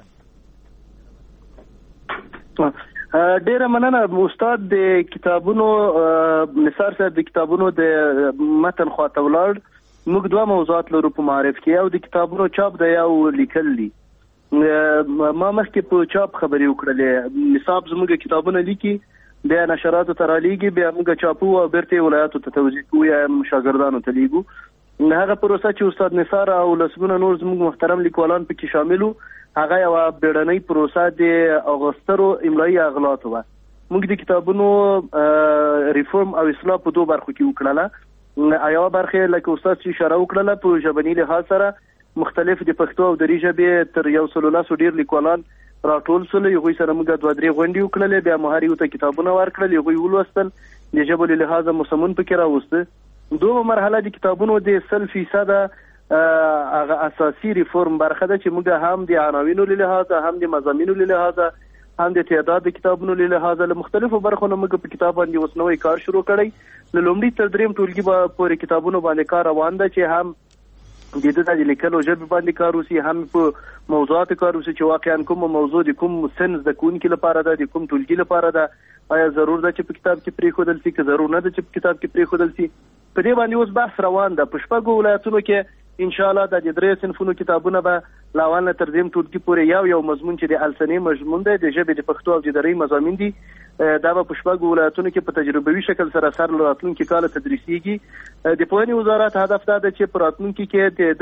ډیره مننه استاد. د کتابونو نثار صاحب د کتابونو د متن خواته ولاړ. موږ دوه موضوعات لرو په معرف کې. یو د کتابونو چاپ دی یو لیکل دي. ما مخکې په چاپ خبرې وکړلې. نصاب زموږ کتابونه لیکي بیا نشراتو ته رالیږي بیا موږ چاپو او بیرته ولایاتو ته توزیع کوو یا شاګردانو ته لیږو. هغه پروسه چې استاد نثار او لسګونه نور زموږ محترم لیکوالان پکې شامل وو هغه یوه بیړنۍ پروسه د اغوسترو املایي اغلاطو وه. موږ د کتابونو ریفورم او اصلاح په دوه برخو کې وکړله. یوه برخه لکه استاد چې اشاره وکړله په ژبني لحاظ سره مختلف د پښتو او دري ژبې تر 110 ډېر لیکوالان راټول سول. هغوی سره موږ دوه درې غونډې وکړلې. بیا مو هر یو ته کتابونه ورکړل. هغوی ولوستل. د ژبو له لحاظه مو سمون پکې راوسته. دوه مرحله د کتابونو د 100% هغه اساسي ریفورم برخه ده چې موږ هم د عناوینو له لحاظه هم د مضامینو له لحاظه هم د تعداد د کتابونو له لحاظه له مختلفو برخو نه موږ په کتاب باندې اوس نوې کار شروع کړی. له لومړي تر دریم ټولګي پورې کتابونو باندې کار روان ده چې هم د دې د لیکلو ژبه باندې کار وسی، هم په موضوعات کار وسی چې واقعا کوم موضوع د کوم سنس د کوونکي لپاره ده، د کوم ټولګي لپاره ده، آیا ضرور ده چې په کتاب کې پریښودل شي که ضرور نه ده چې په کتاب کې پریښودل شي. په دې باندې اوس بحث روان ده. په شپږو ولایتونو کې ان شاء الله د 3 صنفونو کتابونه به لاوال نه تر دیم ټولګي پورې یو مضمون چې د السنې مضمون دی د ژبې د پښتو او د دري مضامین دي، دا به په شپږو ولایتونو کې په تجربوي شکل سره سر راتلونکي کال تدریسیږي. د پوهنې وزارت هدف دا ده چې په راتلونکي کې د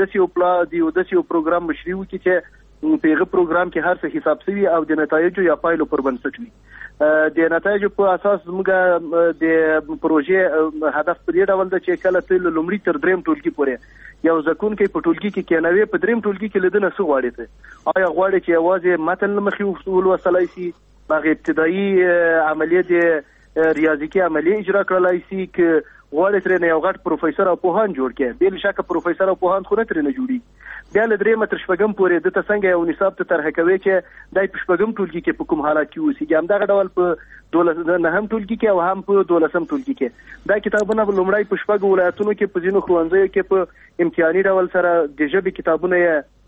داسې پروګرام مشري وکړي چې په هغه پروګرام کې هر څه حساب شوي او د نتایجو یا پایلو پر بنسټ وي. د نتایجو په اساس موږ د پروژې هدف په دې ډول ده چې کله ته لومړي تر دریم ټولګي پورې یو ځکونکي په ټولګي کې کېنوي، په دریم ټولګي کې لیدنه څه غواړي ته؟ آیا غواړي چې یوازې متن مخې ولوستلای شي، هغه ابتدایي عملیه د ریاضیکي عملیه اجرا کړلای شي، که غواړي ترې یو غټ پروفیسور او پوهان جوړ کړي؟ بل شک پروفیسور او پوهان خو نه ترې نه جوړي. بیا له درېمه تر شپږم پورې د څنګه یو نصاب ته طرح کوي چې دای په شپږم ټولګي کې په کوم حالت کې اوسېږي، همدغه ډول په 9م ټولګي کې او هم په 12م ټولګي کې. دا کتابونه لومړی په شپږو ولایتونو کې په ځینو ښوونځیو کې په امتحاني ډول سره د ژبې کتابونه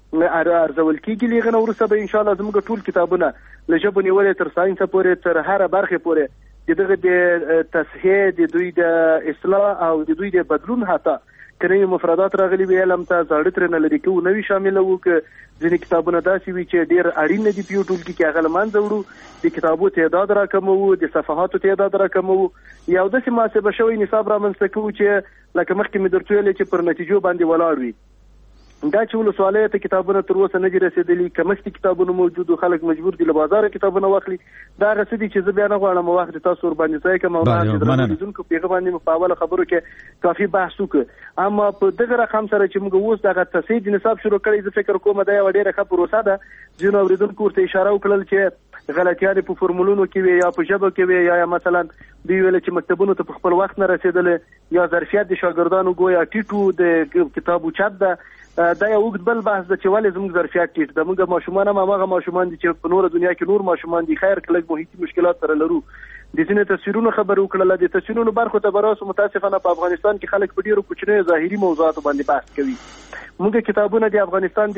یې ارزول کېږي. له هغه نه وروسته به انشاءالله زموږ ټول کتابونه له ژبو نیولې تر ساینسه پورې تر هره برخې پورې د دغه د تصحیح، د دوی د اصلاح او د دوی د بدلون حتی کنه مفردات راغلي وي علم ته زړه تر نه لري کو نوې شامل وو ک ځینې کتابونه داسې وي چې ډېر اړین دي په ټولګي کې هغه لمن زوړو د کتابو تعداد راکمو، د صفحاتو تعداد راکمو، یو داسې محاسبه شوی نصاب رامنځته کوو چې لکه مخکې مې درته ویلې چې پر نتیجو باندې ولاړ وي. دا چې ولسوالیو ته کتابونه تر اوسه نه دي رسېدلي، کمښتې کتابونه موجود، خلک مجبور دي له بازاره کتابونه واخلي. دا هغه څه دي چې زه بیا نه غواړم وخت تاسو ورباندې ځای کړم او درناولیدونکو په هغه باندې په اوله خبرو کې کافي بحث وکړو. اما په دغه رقم سره چې موږ اوس دغه تصحیح نصاب شروع کړی، زه فکر کوم دا یوه ډېره ښه پروسه ده. ځینو اورېدونکو ورته اشاره وکړل چې غلطیانې په فورمولونو کې وي یا په ژبه کې وي، یا مثلا دوی ویل چې مکتبونو ته په خپل وخت نه رسېدلی، یا ظرفیت د شاګردانو ګویا ټیټو، د کتابو چت ده. دا یو اوږد بل بحث ده چې ولې زموږ ظرفیت ټیټ ده. موږ ماشومان هم هماغه ماشومان دي چې په نوره دنیا کې نور ماشومان دي، خیر که لږ محیطي مشکلات سره لرو. د ځینې تصویرونو خبرې وکړله، د تصویرونو برخو ته به راسو. متاسفانه په افغانستان کې خلک په ډېرو کوچنیو ظاهري موضوعاتو باندې بحث کوي. موږ کتابونه د افغانستان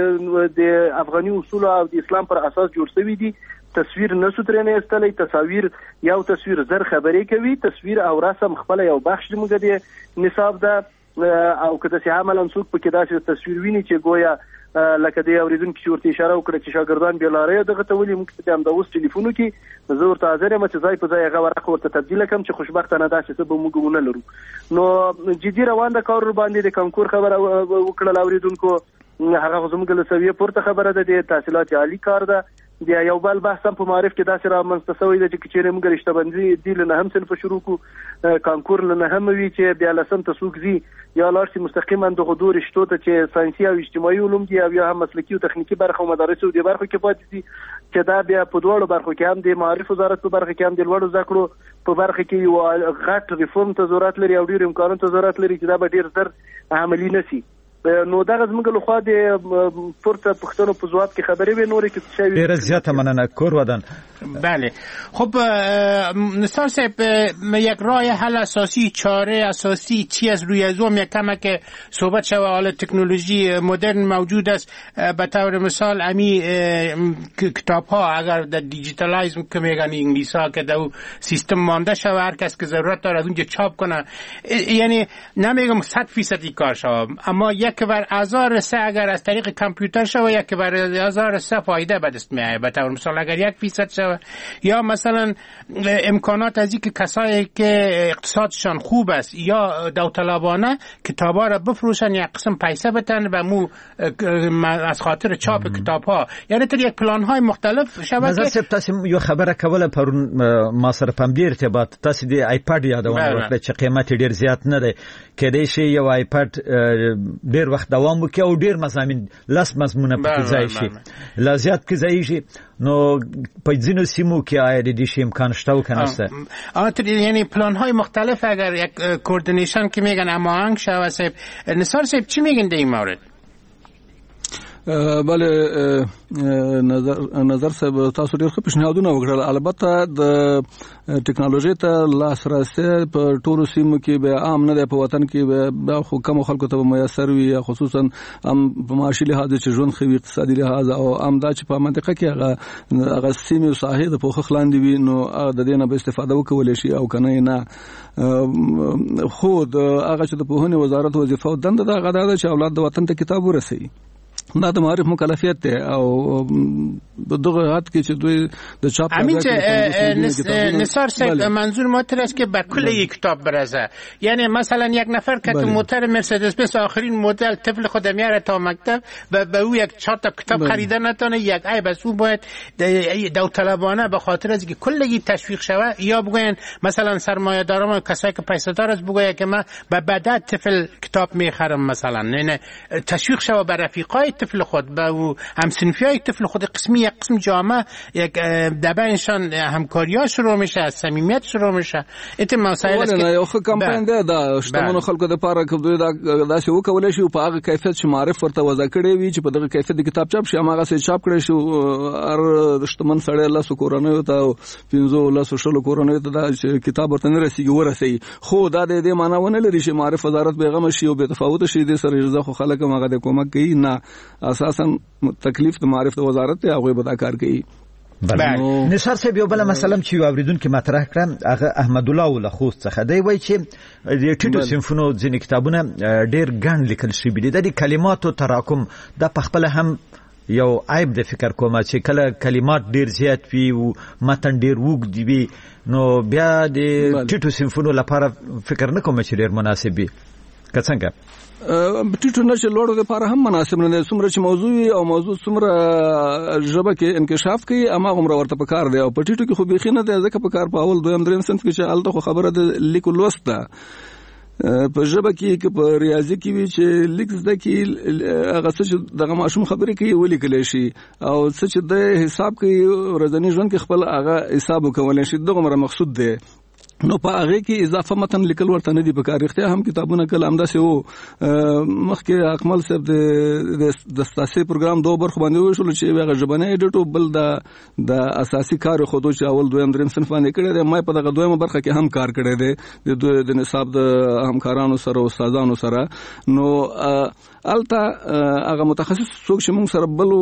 د افغاني اصولو او د اسلام پر اساس جوړ شوي دي. تصویر نسو ترې نه ایستلی، تصاویر یو تصویر زر خبرې کوي، تصویر او رسم خپله یو بخش زموږ د نصاب ده. او که داسې عملا څوک پکې داسې تصویر ویني چې ګویا لکه د اورېدونکي چې ورته اشاره وکړه چې شاګردان بې لارې دغه ته ولي، موږ ته همدا اوس ټلیفون وکړي، زه ورته حاضر یم چې ځای په ځای هغه ورقه ورته تبدیله کړم چې خوشبختانه داسې څه به موږ ونه لرو. نو جدي روان ده کار باندې. د کانکور خبره وکړله اورېدونکو، هغه خو زموږ له سویې پورته خبره ده، د تحصیلات عالي کار ده. بیا یو بل بحث هم په معارف کې داسې رامنځته شوی ده چې که چېرې موږ رشته بندي دي له 9م صنفه شروع کړو، کانکور له 9م وي چې بیا 10م ته څوک ځي یا لاړ شي مستقیما دغه دوه رشتو ته چې ساینسي او اجتماعي علوم دي او یا هم مسلکي او تخنیکي برخه او مدارسو دې برخو کې پاتې دي، چې دا بیا په دوړو برخو کې هم د معارف وزارت په برخه کې هم د لوړو زده کړو په برخه کې یو غټ ریفورم ته ضرورت لري او ډېر امکاناتو ته ضرورت لري چې دا به ډېر زر عملي نشي. نو دغه زموږ له خوا د پورته پښتنو په ځواب کې خبرې وې، نورې که څه ډېره زیاته مننه. کور ودان. بله خب نثار صاحب، یک راه حل اساسی، چاره اساسی چی از روی ازوم یک کمه که صحبت شوه حالا تکنولوژی مدرن موجود است، به طور مثال امی کتاب ها اگر در دیجیتالایز که میگن انگلیس ها که در سیستم مانده شوه، هر کس که ضرورت داره از اونجا چاپ کنه، یعنی نمیگم 100% کار شوه، اما یک بر 1003 اگر از طریق کامپیوتر شوه، یک بر 1003 فایده به دست میآید. به طور مثال اگر 1% شوه، یا مثلا امکانات از این که کسایی که اقتصادشان خوب است یا داوطلبانه کتابا را بفروشن، یک قسم پیسه بتن و مو از خاطر چاپ کتاب ها، یعنی تر یک پلان های مختلف شوه. نظر سب تاسو یو خبره کوله پرون ما سره په دې ارتباط، تاسو د آیپاد یادونه وکړه چې قیمت ډیر زیات نه دی، کېدای شي یو آیپاد ډیر وخت دوام وکړي او ډیر مضامین لاس مضمونه پکې ځای شي، لا زیات کې ځای شي. نو په ځینو سیمو کې آیا د دې امکان شته او کنه شته؟ یعنی پلان های مختلف اگر یک کوردینیشن که میگن هماهنگ شوه. نثار صاحب چی میگن در این مورد؟ بله نظر صاحب تاسو ډېر ښه پیشنهادونه وکړل. البته د ټکنالوژي ته لاسرسي په ټولو سیمو کې به عام نه دی، په وطن کې به خو کم خلکو ته میسر وي، خصوصا هم په معاشي لحاظ چې ژوند ښه وي، اقتصادي لحاظ، او هم دا چې په منطقه کې هغه سیمې او ساحې د پوښښ لاندې وي، نو د دې نه به استفاده وکولی شي او که نه خو د هغه چې د پوهنې وزارت وظیفه او دنده ده هغه دا ده چې اولاد د وطن ته کتاب ورسوي. دا د معرف مکلفیت ده او دغه حد کې چې دوی د چاپ نثار صاحب منظور ما است که به کل یک کتاب برسه. یعنی مثلا یک نفر که تو موتور مرسدس بنز آخرین مدل طفل خود میاره تا مکتب و به او یک 4 تا کتاب خریده نتونه، یک عیب است. او باید داوطلبانه به خاطر از که کلگی تشویق شوه، یا بگوین مثلا سرمایه‌داران و کسایی که پیسه دار است بگوید که من به بعد طفل کتاب میخرم، مثلا نه تشویق شوه به رفیقای طفل خود، به همسنفیای طفل خود، یک قسم جامعه یک دبنشان همکاری‌ها شروع میشه، از صمیمیت شروع میشه. ایت مسائل است که یو ښه کمپاین دی دا شتمنو خلکو د پاره کې دوی دا چې وکولای شي په هغه کیفیت چې معرف ورته وضع کړی وي چې په دغه کیفیت د کتاب چاپ شي، هغه څه چاپ کړی شي هر شتمن سړی له کورنۍ ته 15 کورنۍ ته دا کتاب ورته نه رسیږي ورسي. خو دا د دې معنی ونه لري چې معرف وزارت پیغام شي او به تفاوت شي د سره رضا خو خلک هغه د کومک کوي نه، اساسا تکلیف د معرف د وزارت ته هغه به دا کار کوي. نثار صاحب یو بل مثلا چې یو اوریدونکو مطرح کړم هغه احمد الله ول خوست څخه دی، وایي چې د ټیټو صنفونو ځینې کتابونه ډېر ګڼ لیکل شوي دي، د کلماتو تراکم د پخپله هم یو عیب د فکر کومه چې کله کلمات ډېر زیات وي او متن ډېر اوږد وي، نو بیا د ټیټو صنفونو لپاره فکر نه کوم چې ډېر مناسب وي. که څنګه ټیټو نه چې لوړو لپاره هم مناسب نه دی، څومره چې موضوع او موضوع څومره ژبه کې انکشاف کوي هماغومره ورته پکار دی، او په ټیټو کې خو بیخي نه دی، ځکه پکار په اول دویم دریم صنف کې چې هلته خو خبره د لیکو لوست ده. په ژبه کې که په ریاضي کې وي چې لیک زده کړي، هغه څه چې دغه ماشوم خبرې کوي ولیکلی شي، او څه چې د حساب کوي ورځني ژوند کې خپل هغه حساب وکولی شي، دغومره مقصود دی. نو په هغه کې اضافه متن لیکل ورته نه دی پکار. اختیا هم کتابونه کله همداسې وو. مخکې اکمل صاحب د ستاسي پروګرام دوه برخو باندې وشول چې هغه ژبنی ایډیټ بل د اساسي کار خودو چې اول دویم دریم صنف باندې کړی دی، ما په دغه دویمه برخه کې هم کار کړی دی د نصاب د همکارانو سره او استادانو سره. نو الته هغه متخصص څوک چې موږ سره بل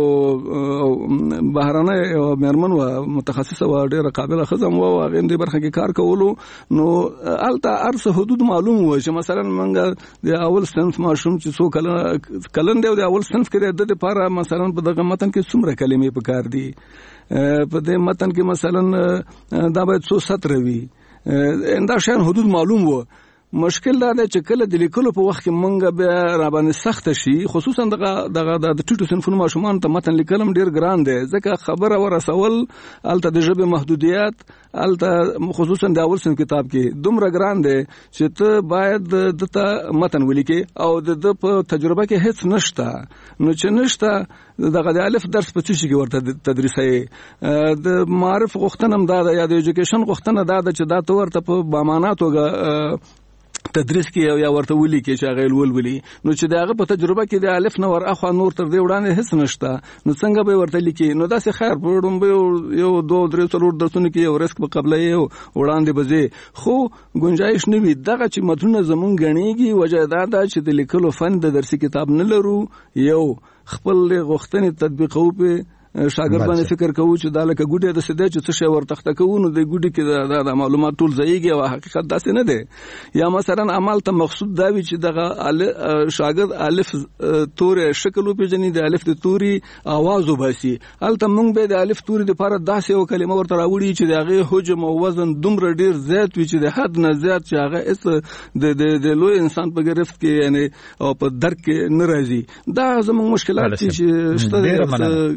بهرانه مېرمن و متخصصه و ډېره قابله ښځه و، هغې دې برخه کې کار کولو. نو الته ارڅه حدود معلوم و چې مثلا موږ د اول صنف ماشوم چې څو کلن دی او د اول صنف کې د لپاره مثلا په دغه متن کې څومره کلمې پکار دي، په دې متن کې مثلا دا باید څو سطر وي، دا شان حدود معلوم و. مشکل دا دی چې کله د لیکلو په وخت کې مونږ بیا را باندې سخت شي، خصوصا دغه د ټیټو صنفونو ماشومان ته متن لیکلم ډیر ګران دی، ځکه خبره ورسول الته د ژبې محدودیت الته خصوصا د اول صنف کتاب کې دومره ګران دی چې ته باید دته متن ولیکې او د په تجربه کې هیڅ نشته. نو چې نشته دغه د الف درس په څه شي کې ورته تدریسي د معرف غوښتنه هم دا ده یا د ایجوکیشن غوښتنه دا ده چې دا تو ورته په بامانه توګه تدریس کې یا ورته ولي کې چې هغه ولولي. نو چې داغه په تجربه کې د الف نه ور اخوا نور تر دې وړاندې هیڅ نشته، نو څنګه به ورته لیکي؟ نو داسې خیر پړم به یو 2-3 درسونه کې یو رسک په قبله یو وړاندې بځي، خو گنجائش نه وي. دغه چې متونه زمون غنيږي وجه دا ده چې د لیکلو فن د درسي کتاب نه لرو، یو خپل غوښتنې تطبیقو په شاګرد باندې فکر کوو چې دا لکه ګوډه د سده چې څه شی ورتخته کوو، نو د ګوډي کې د معلومات ټول ځایږي او حقیقت داسې نه دی. یا مثلا عمل ته مقصود دا وي چې دغه شاګرد الف تورې شکل وپیژني، د الف د توري आवाज وباسي. الته موږ به د الف توري لپاره داسې یو کلمه ورته راوړي چې دغه حجم او وزن دومره ډیر زیات وي چې د حد نه زیات چې هغه د لوی انسان په گرفت کې یعنی او په درک کې ناراضي. دا زموږ مشکلات چې شته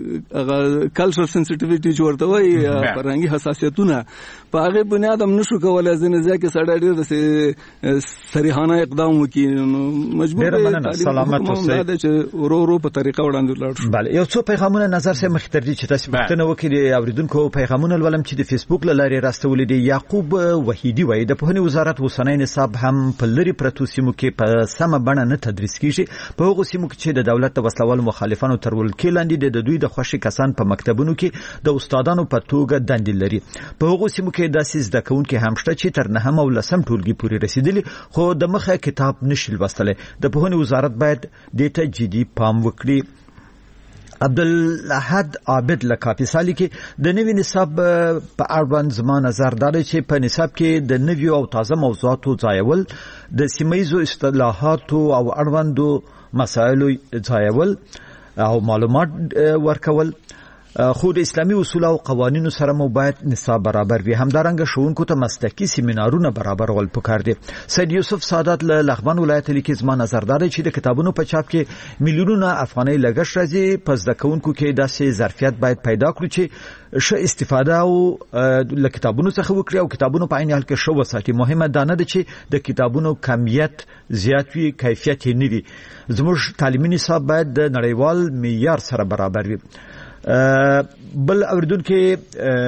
کلچرل سنسټیویټي ورته وایي فرهنګي حساسیتونه په هغه بنیاد هم نشو کولای ځینې ځکه سړی ډېر د صریحانه اقدام وکړي مجبور دی سلامت اوسئ چې ورو په طریقه وړاندې لاړ شو. بله یو څو پیغامونه نظر سره مخ تر دې چې تاسو پوښتنه وکړئ اوریدونکو پیغامونه ولوم چې د فیسبوک لارې راستولې دي. یعقوب وحیدی وایي د پوهنې وزارت اوسنی نصاب هم په لری پرتو سیمو کې په سمه بڼه نه تدریس کیږي. په هغو سیمو کې چې د دولت د وسلوالو مخالفانو تر ولکې لاندې د دوی د خوښې کسان په مکتبونو کې د استادانو په توګه دندې لري. په هغو سیمو کې داسې زده کوونکي هم شته چې تر 9 او 10 ټولګي پورې رسیدلي خو د مخه کتاب نشي لوستلی. د پوهنې وزارت باید دې ته جدي پام وکړي. عبدالاحد عابد لکاپیسالی کې د نوي نصاب په اړوند زما نظر دا دی چې په نصاب کې د نوي او تازه موضوعاتو ځایول د سیمایزو اصطلاحاتو او اړوندو مسایلو ځایول او معلومات ورکول خو د اسلامي اصول او قوانینو سره مو باید نصاب برابر وي. همدارنګه ښوونکو ته مسلکي سیمینارونه برابرول پکار دي. سید یوسف سعادت له لغمان ولایت لیکي زما نظر دا دی چې د کتابونو په چاپ کې میلیونونه افغانۍ لګښت راځي. په زده کوونکو کې داسې ظرفیت باید پیدا کړو چې ښه استفاده او له کتابونو څخه وکړي او کتابونو په عین حال کې ښه وساتي. مهمه دا نه ده چې د کتابونو کمیت زیات وي کیفیت یې نه وي. زموږ تعلیمي نصاب باید د نړیوال معیار سره برابر وي. بل اوریدونکو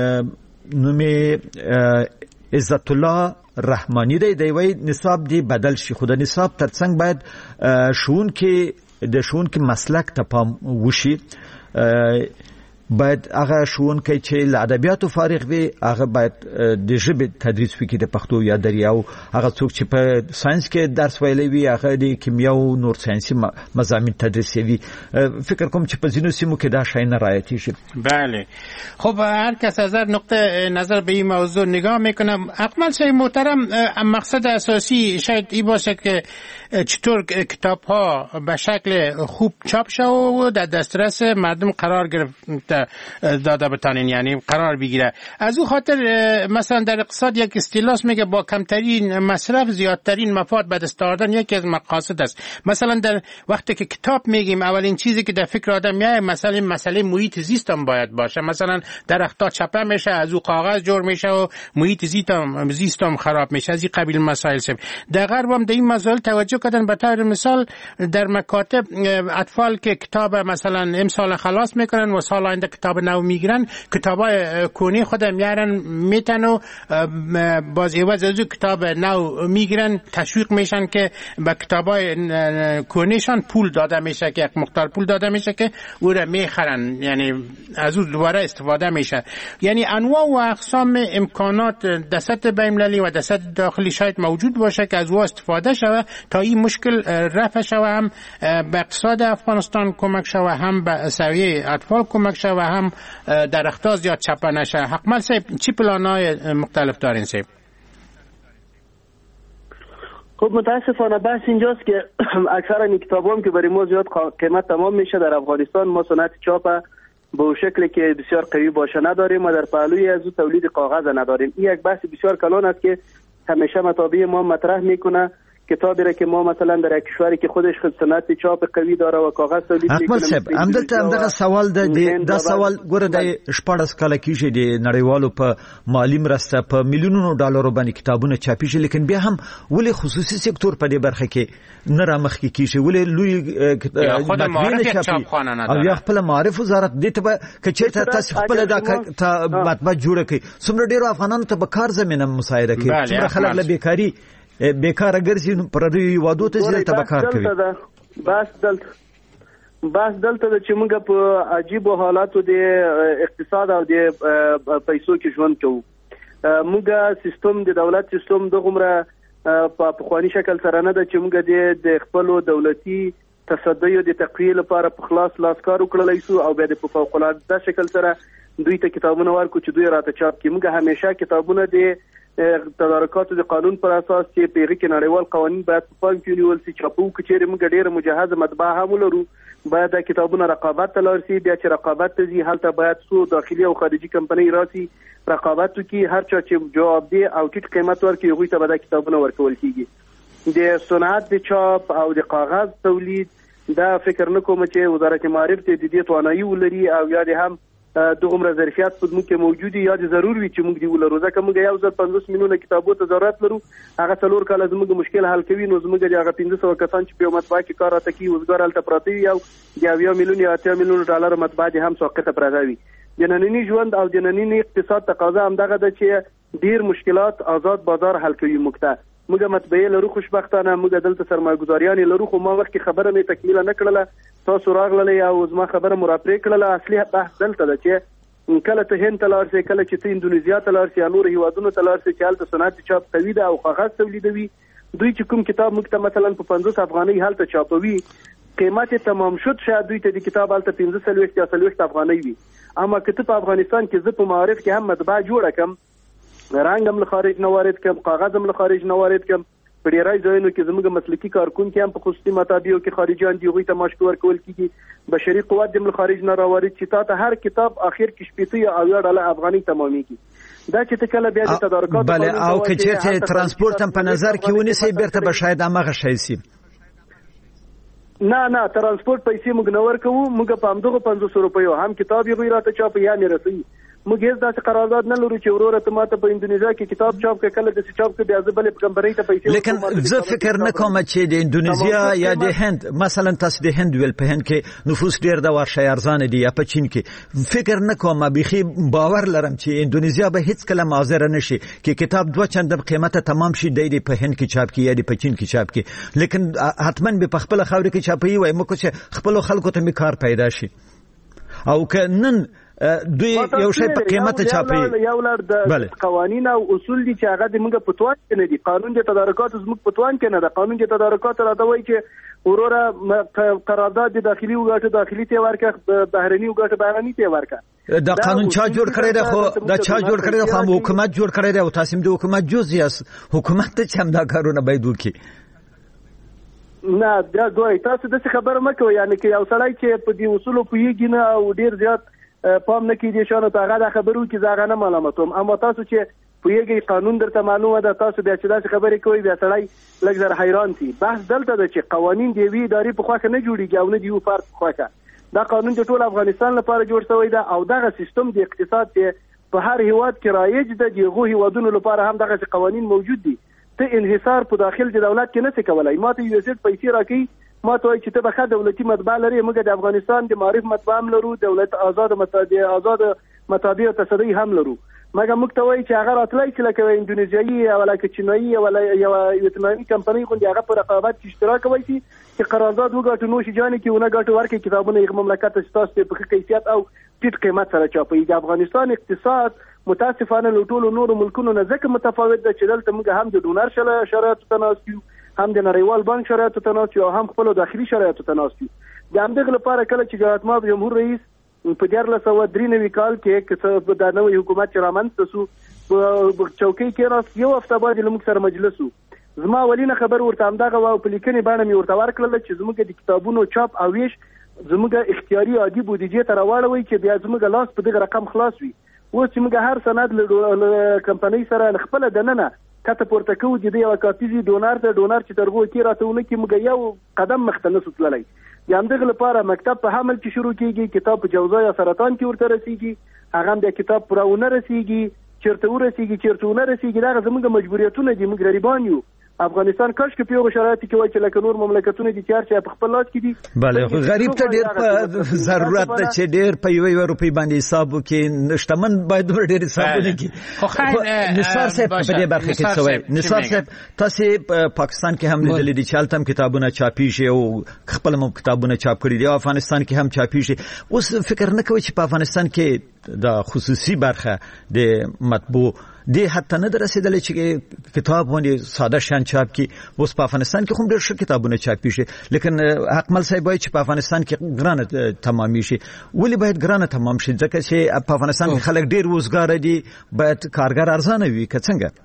نومې عزت الله رحمانی دی وی نصاب دی بدل شي خو د نصاب ترڅنګ باید ښوونکي مسلک ته پام وشي. باید هغه ښوونکی چې له ادبیاتو فارغ وي هغه باید د ژبې تدریس وکړي د پښتو یا دري او هغه څوک چې په ساينس کې درس ویلی وي هغه د کیمیا او نور ساينسي مضامین تدریس وي. فکر کوم چې په ځینو سیمو کې دا شی نه رعایتیږي. بله خب هر کس از نقطه نظر به این موضوع نگاه میکنم. اکمل صاحب محترم مقصد اساسی شاید این باشه که چطور کتاب ها به شکل خوب چاپ شد و در دسترس مردم قرار گرفته داده بتانین یعنی قرار بگیره. از او خاطر مثلا در اقتصاد یک اصطلاح میگه با کمترین مصرف زیادترین مفاد به دست آوردن یکی از مقاصد است. مثلا در وقتی که کتاب میگیم اولین چیزی که در فکر آدم میاد مسئله محیط زیست هم باید باشه. مثلا درخت‌ها چپه میشه از او کاغذ جور میشه و محیط زیست هم خراب میشه. از این قبیل مسائل سب در غرب هم در این مسائل توجه کردن. به طور مثال در مکاتب اطفال که کتاب مثلا امسال خلاص میکنن و سال آینده کتاب نو میگیرن کتابای کونی خودم میارن میتن و باز عوض از کتاب نو میگیرن تشویق میشن که به کتابای کونیشان پول داده میشه که یک مقدار پول داده میشه که او را میخرن یعنی از اون دوباره استفاده میشه. یعنی انواع و اقسام امکانات در سطح بین‌المللی و در سطح داخلی شاید موجود باشه که از او استفاده شود تا این مشکل رفع شود. هم به اقتصاد افغانستان کمک شود هم به سویه اطفال کمک شود هم درخت‌ها زیاد چپه نشه. حقمل صاحب چی پلان‌های مختلف دارین صاحب؟ خب متاسفانه بحث اینجاست که اکثر این کتاب هم که برای ما زیاد قیمت تمام میشه در افغانستان ما صنعت چاپ به شکلی که بسیار قوی باشه نداریم و در پهلوی از او تولید کاغذ نداریم. این یک بحث بسیار کلان است که همیشه مطابع ما مطرح میکنه. کتابی را که ما مثلا در یک کشوری که خودش صنعت چاپ قوی داره و کاغذ تولید میکنه. احمد صاحب همدغه سوال د سوال ګوره د 14 کال کېږي د نړیوالو په مالی مرسته په میلیونونو ډالرو باندې کتابونه چاپیږي لیکن بیا هم ولې خصوصي سکتور په دې برخه کې نه رامخ کې کیږي ولې لوی مطبعې چاپخانه نه او یا خپل معرف وزارت دې ته کچې تاسو خپل دا مطبعه جوړه کړي څومره ډیرو افغانانو ته به کار زمينه مساعده کړي څومره خلک له بیکاری بیکاره ګرځي پر دې وادو ته ځل تبکار کوي. بس دلته چې موږ په عجیب حالاتو د اقتصاد او د پیسو کې ژوند کوو. موږ سیستم د دولت سیستم د غمره په خواني شکل سره نه ده چې موږ د خپل دولتي تصدی او د تقویه لپاره په خلاص لاس کار وکړلای شو او بیا د فوق العاده شکل سره دوی ته کتابونه ورکو چې دوی راته چاپ کړي. موږ همیشه کتابونه د تدارکات د قانون پر اساس چې پیغه کې نړیوال قوانین باید په پام کې نیول شي. چاپو کچېره موږ ډیره مجهزه مطبعه هم لرو باید د کتابونو رقابت ته لاړ شي. بیا چې رقابت ته ځي هلته باید څو داخلي او خارجي کمپنۍ راسي رقابت وکړي. هر چا چې جواب دی او ټیټ قیمت ورکړي هغوی ته به د کتابونو ورکول کیږي. د صنعت د چاپ او د کاغذ تولید دا فکر نه کوم چې وزارت معارف ته د دې توانایي ولري او یا د هم دغه ظرفیت په موږ کې موجودي یا د ضروري وي چې موږ دی ولرو. ځکه موږ یو ځل 50 میلیونه کتابو ته ضرورت لرو، هغه 4 کاله زموږ مشکل حل کوي. نو زموږ د هغه 1500 کسان چې په مطبعه کې کار راته کوي وزګار هلته پراته وي او د 1 میلیون یا 8 میلیون ډالر مطبعه هم ساقطه پراته وي. د ننني ژوند او د ننني اقتصاد تقاضا هم دغه ده چې ډیر مشکلات آزاد بازار حل کوي. موږ مطبعه لرو، خوشبختانه موږ دلته سرمایه‌ګذاریان لرو، خو ما وخت کې خبره مې تکمیله نه کړله. تاسو راغله او زما خبره مرافق کړله. اصلي بحث دلته ده چې کله ته هند ته لاړ شې، کله چې ته اندونیزیا ته لاړ شې یا نور هیوادونو ته لاړ شې چې هلته صنعت چاپ کوي ده او کاغذ تولیدوي. دوی چې کوم کتاب موږ ته مثلا په 50 افغانۍ هلته چاپوي، قیمت تمام شد شاید دوی ته د کتاب هلته 15 یا 40 افغانۍ وي. اما که ته په افغانستان کې زه په معارف کې هم مطبعه جوړه کړم، رنګ هم له خارج نه وارد کړم، کاغذ هم له خارج نه وارد کړم، په ډیری ځایونو کې زموږ مسلکي کارکونکي هم په خصوصي مطابعو کې خارجیان دي، هغوی ته معاش ورکول کېږي. بشري قوت هم له خارج نه راوارد چې تا ته هر کتاب اخر کې 80 یا 90 افغانۍ تمامېږي. دا چې ته کله بیا د تدارکاتو بله او که چېرته ترانسپورت هم په نظر کې ونیسئ بیرته به شاید هماغه شی شي. نه ترانسپورت پیسې موږ نه ورکوو. موږ په همدغه 500 روپیو هم کتاب یې راته چاپ یا مې رسوي. موږ هیڅ داسې قرارداد نه لرو چې وروره ته ماته په اندونیزیا کې کتاب چاپ کړه، کله داسې چاپ کړه بیا زه بلې کمپنۍ ته پیسې لیکن زه فکر نه کوم چې د اندونیزیا یا د هند مثلا تاسو د هند ویل په هند کې نفوس ډیر د ورشي ارزانه دي یا په چین کې فکر نه کوم بيخي باور لرم چې اندونیزیا به هیڅ کله معذره نشي چې کتاب 2 چنده قیمته تمام شي د په هند کې چاپ کی یا د په چین کې چاپ کی، لیکن حتما به په خپل خاور کې چاپي وای مکو چې خپل خلکو ته می کار پیدا شي او که نن دوی یو شی په قیمته چاپي. یو لړ د قوانین او اصول دي چې هغه د موږ په توان کې نه دي. قانون د تدارکاتو زموږ په توان کې نه ده. قانون د تدارکاتو راته وایي چې وروره قرارداد د داخلي وګټو داخلي ته ورکړه، بهرني وګټو بهرني ته ورکړه. دا قانون چا جوړ کړی دی؟ خو دا چا جوړ کړی دی؟ خو حکومت جوړ کړی دی او تاسو د حکومت جزء یاست. حکومت ته چې هم دا کارونه باید وکړي. نه دا دوی تاسو د څه خبره مکو، یعنی که یو سړی چې په دې اصول پوهیږي نه او ډیر زیات پام نه کیږي شانو ته هغه خبرو کې زاغه نه معلوماتوم. اما تاسو چې پوهیږي قانون درته معلومه ده، تاسو بیا چې داسې خبرې کوي بیا سړی لږ زر حیران شي. بحث دلته ده چې قوانین دی وی ادارې په خوښه نه جوړیږي او نه دی فرد په خوښه. دا قانون د ټول افغانستان لپاره جوړ شوی ده او دغه سیستم د اقتصاد په هر هیواد کې رایج ده. دغه هیوادونو لپاره هم دغه قوانین موجود دي. ته انحصار په داخل د دولت کې نه څه کولای. ماته یو څه پیسې راکې، ما ته وایي چې ته به دولتي مطبعه لري. موږ د افغانستان د معارف مطبعه هم لرو، دولت آزاد مطابع تصدی هم لرو. مګر موږ ته وایي چې هغه راتلای چې لکه اندونیزیایي یا لکه چینایي یا یو ویتنامي کمپنۍ غوندې هغه په رقابت کې اشتراک کوي چې قرارداد وګټو نو شي جانې کې ونه ګټو ورکې کتابونه یې مملکت ته تاسو په کیفیت او ټیټ قیمت سره چاپي. د افغانستان اقتصاد متاسفانه له ټولو نورو ملکونو نه ځکه متفاوت ده چې دلته موږ هم د ډونر شرایطو ته ناست یو، هم د نړیوال بانک شرایطو ته ناست یو، هم خپل داخلي شرایطو ته ناست یو. د همدغه لپاره کله چې جمهوریت ماب جمهور رئیس په 1493 کال کې د نوې حکومت چې رامنځته شو په چوکۍ کې راست یو هفته بعد موږ سره مجلس وو. زما اولینه خبر ورته همدغه و په لیکنې باندې مې ورته ورکړل چې زموږ د کتابونو چاپ او ویش زموږ اختیاري عادي بودیجې ته راوړوي چې بیا زموږ لاس په دغه رقم خلاص وي. اوس چې موږ هر سند له کمپنۍ سره خپل دننه کته پورته کوو د یو کاپیزي ډونر چې ترغو کې راتونه کې موږ یو قدم مخته نسو تللی. د همدغه لپاره مکتب په حمل کې شروع کیږي، کتاب په جوزا یا سرطان کې ورته رسیږي، هغه هم د کتاب پرونه رسیږي، چیرته ورسیږي چیرته ونه رسیږي. دا زموږ مجبوریتونه دي. موږ غریبان یو. افغانستان کاش کې په شرایط کې وای چې لکه نور مملکتونه دي چې په خپل لاس کې دي. بله غریب ته ډیر په ضرورت ده چې ډیر په یو روپۍ باندې حساب وکړي. نشتمن باید ډیر حساب وکړي. نثار صاحب په دې برخه کې څه وایي؟ نثار صاحب تاسو پاکستان کې هم لیدل دي چې هلته کتابونه چاپي شي او خپل هم کتابونه چاپ کړي دي، افغانستان کې هم چاپي شي. اوس فکر نه کوي چې په افغانستان کې د خصوصي برخه د مطبوع دی حتی نه رسیدلې چې کتاب باندې ساده شان چاپ کی. اوس په افغانستان کې هم ډېر ښه کتابونه چاپي شي، لیکن حکمل صاحب وایي چې په افغانستان کې ګرانه تمامي شي. ولې باید ګرانه تمام شي؟ ځکه چې په افغانستان کې خلک ډېر وزګار دي، باید کارګر ارزانه وي که څنګه؟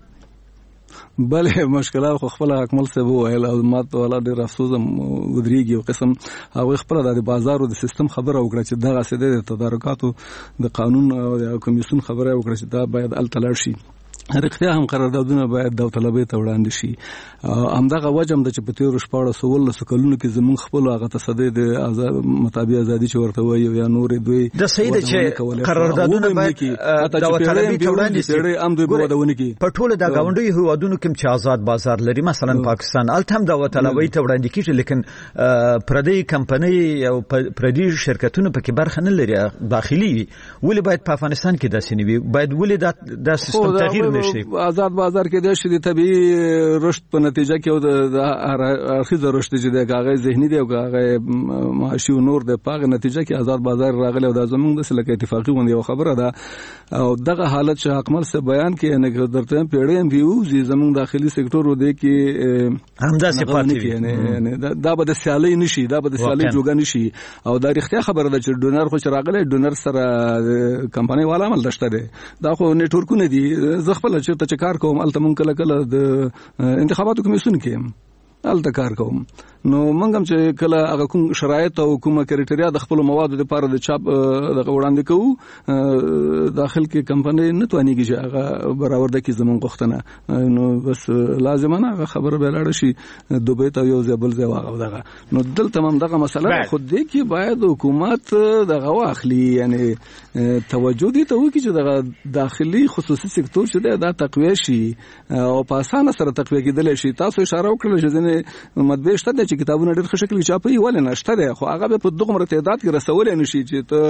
بله مشکلات خو خپل حکمل صاحب ویل او ماته ولا ډېر افسوس ودرېږي او قسم هغه خپل د بازار او د سیستم خبره وکړه چې دغه سده د تدارکاتو د قانون او د کمیسیون خبره وکړه چې دا باید التلار شي. رښتیا هم قراردادونه باید داوطلبۍ ته وړاندې شي. همدغه وجه هم ده چې په تېرو 14 کلونو کې زموږ خپلو هغه تصدۍ د مطابق ازادي چې ورته وایي یا نورې دوی د صحیح ده چې قراردادونه باید داوطلبۍ ته وړاندې شي هم دوی به وده ونه کړي. په ټولو د ګاونډیو هېوادونو کې چې آزاد بازار لري مثلا پاکستان هلته هم داوطلبۍ ته وړاندې کېږي لیکن پردۍ کمپنۍ او پردي شرکتونه پکې برخه نه لري داخلي وي. ولې باید په افغانستان کې داسې نه وي؟ باید ولې دا سیستم تغییر آزاد بازار کې د شې د طبيعي رشد په نتیجه کې او د اخیزه رشد چې د هغه ذهني دی او هغه معاشي او نور د پاغه نتیجه کې آزاد بازار راغلی او د زمونږ د سلکه اتفاقی غونډه یو خبره ده او دغه حالت چې حکمل سره بیان کې نه درته پیړې هم ویو زمونږ داخلي سکتور و دی کې همدا صفات دي یعنی دا به د سیالي نشي دا به د سیالي جوګه نشي او دا اړتیا خبره ده چې ډونر خو راغلی ډونر سره کمپنی والا عمل دشته ده دا خو نتورکونه دي زه خپل چې کار کوم الته مونږ کله د انتخاباتو کمیسیون کې الته کار کوم نو موږ هم چې کله هغه کوم شرایط او کومه کرایټریا د خپل موادو لپاره د چاپ د وړاندې کوو داخل کې کمپنی نه توانیږي چې هغه برابر د کی زمون غوښتنه نو بس لازمانه هغه خبره به لاړ شي دوبه ته یو ځبل ځای واغو دغه نو دل تمام دغه مسله خود دې کې باید حکومت دغه واخلي یعنی توجه دي ته وکړي چې دغه داخلي خصوصي سکتور چې دا تقویه شي او په اسانه سره تقویه کېدل شي. تاسو اشاره وکړه چې ځنه مطبوع شته چې کتابونه ډېر ښه شکل چاپي ولې نشته ده خو هغه په دغه تعداد کې رسول نه شي چې ته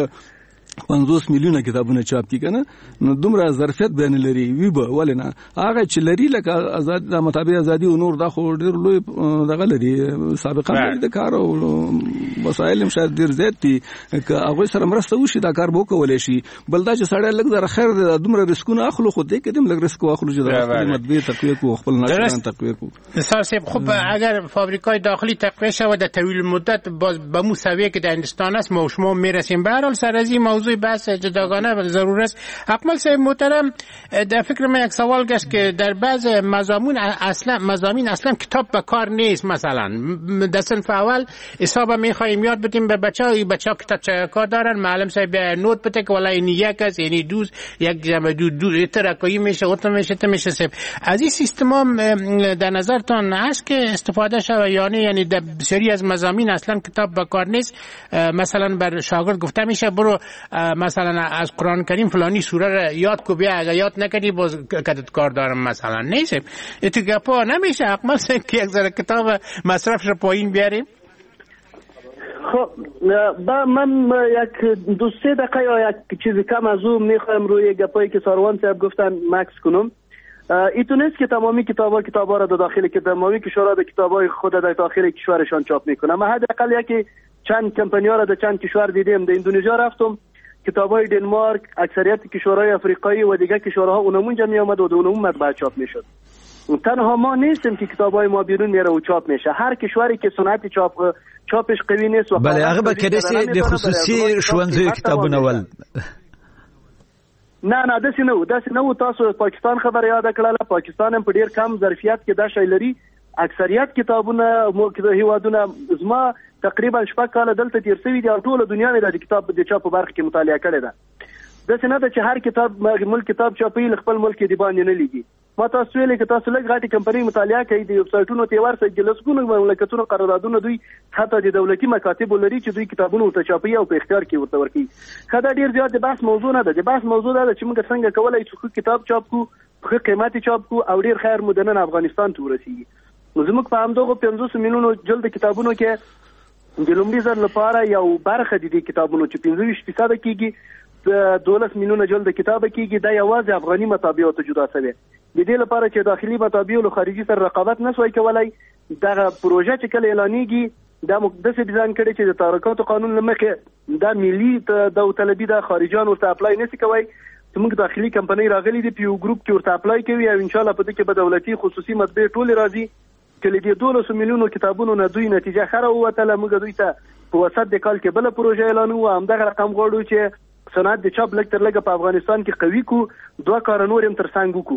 50 میلیونه کتابونه چاپ کی کنه نو دومره ظرفیت بیان لري وی به ولنه هغه چې لري لکه آزاد د مطابق ازادي او نور د خو ډیر لوی دغه لري سابقه د کار او وسایل هم شاید ډیر زیات دي هغه سره مرسته وشي دا کار به کولای شي بل دا چې سړی لږ زره خیر دومره ریسکونه اخلو خو دې کدم لږ ریسک واخلو چې د مطبوع تقویه کو خپل نشان تقویه کو اساس خب اگر فابریکای داخلی تقویه شود در طویل مدت باز به مساویه که در هندوستان است ما و شما میرسیم. به هر حال سر از این موضوع بحث جداگانه ضرور است. اکمل صاحب محترم در فکر من یک سوال گشت که در بعض مضامین اصلا کتاب به کار نیست. مثلا در صنف اول حساب میخوایم یاد بدیم به بچه‌ها کتابچه کار دارن معلم صاحب نوت بده که والله این یک است یعنی دوز یک جمع دو ترکایی میشه اوتم میشه تمیشه صاحب از این سیستم در نظرتان هست که استفاده شود یا نه؟ یعنی در بسیاری از مضامین اصلا کتاب به کار نیست. مثلا بر شاگرد گفته میشه برو مثلا از قرآن کریم فلانی سوره را یاد کو بیا اگه یاد نکردی باز کدت کار دارم مثلا نیست اتو گپا نمیشه اقمال که یک ذره کتاب مصرفش را پایین بیاریم. خب من یک دو سه دقیقه یا یک چیزی کم از اون میخوایم روی گپایی که ساروان صاحب گفتن مکس کنم. ایتو نیست که تمامی کتابا را داخل که تمامی کشورها به کتابای خود در داخل کشورشان چاپ میکنه. من حداقل یکی چند کمپانی‌ها را در چند کشور دیدم. در اندونزیا رفتم کتابای دنمارک اکثریت کشورهای آفریقایی و دیگه کشورها اونمونجا می آمد و اونمون مطبوع چاپ میشد. تنها ما نیستیم که کتابای ما بیرون میره و چاپ میشه. هر کشوری که صنعت چاپش قوی نیست و بله هغه به کدسي د خصوصي ښوونځي کتابونه ول نه داسې نه تاسو پاکستان خبر یاد کړل. پاکستان هم په ډیر کم ظرفیت کې دا شی لري. اکثریت کتابونه مو کې هیوادونه زما تقریبا 6 کال دلته تیر شوی دی او ټول دنیا مې د کتاب د چاپ په برخه کې مطالعه کړې ده. داسې نه ده چې هر کتاب ملک کتاب چاپي خپل ملک دی باندې نه لیږي. ما تاسو ویلې چې تاسو لږ غاټي کمپنۍ مطالعه کوي د ویب سایټونو تیوار سره جلسګونو مملکتونو قراردادونه دوی حتی د دولتي مکاتب لري چې دوی کتابونه ته چاپي او په اختیار کې ورته ورکي. خدای ډیر زیات د بحث موضوع نه ده. د بحث موضوع ده چې موږ څنګه کولای شو کتاب چاپ کو په قیمتي چاپ کو او ډیر خیر مدنن افغانستان ته ورسیږي. زموږ په همدغه 500 میلیونو جلد کتابونو کې د لومړي ځل لپاره یو برخه د دې کتابونو چې 25% کېږي 12 میلیونه جلد کتاب کېږي دا یوازې افغاني مطابعو ته جدا شوی. د دې لپاره چې داخلي مطابعو له خارجي سره رقابت نشوي کولای دغه پروژه چې کله اعلانېږي دا مقدس ډیزاین کړي چې د تارکاتو قانون لمخې دا ملي داوطلبي د خارجيان ورته اپلای نشي کوي. موږ داخلي کمپنۍ راغلي دي په یو ګروپ کې ورته اپلای کوي او ان شاء الله په دې کې به دولتي خصوصي مطبعې ټول راځي چې لدې 12 میلیونو کتابونو نه دوی نتیجه خره وته موږ دوی ته په وسط د کال کې بل پروژه اعلانو همدغه رقم غواړو چې صنعت د چاپ لکتر لګه په افغانستان کې قوي کو دوه کار نور هم تر څنګ کو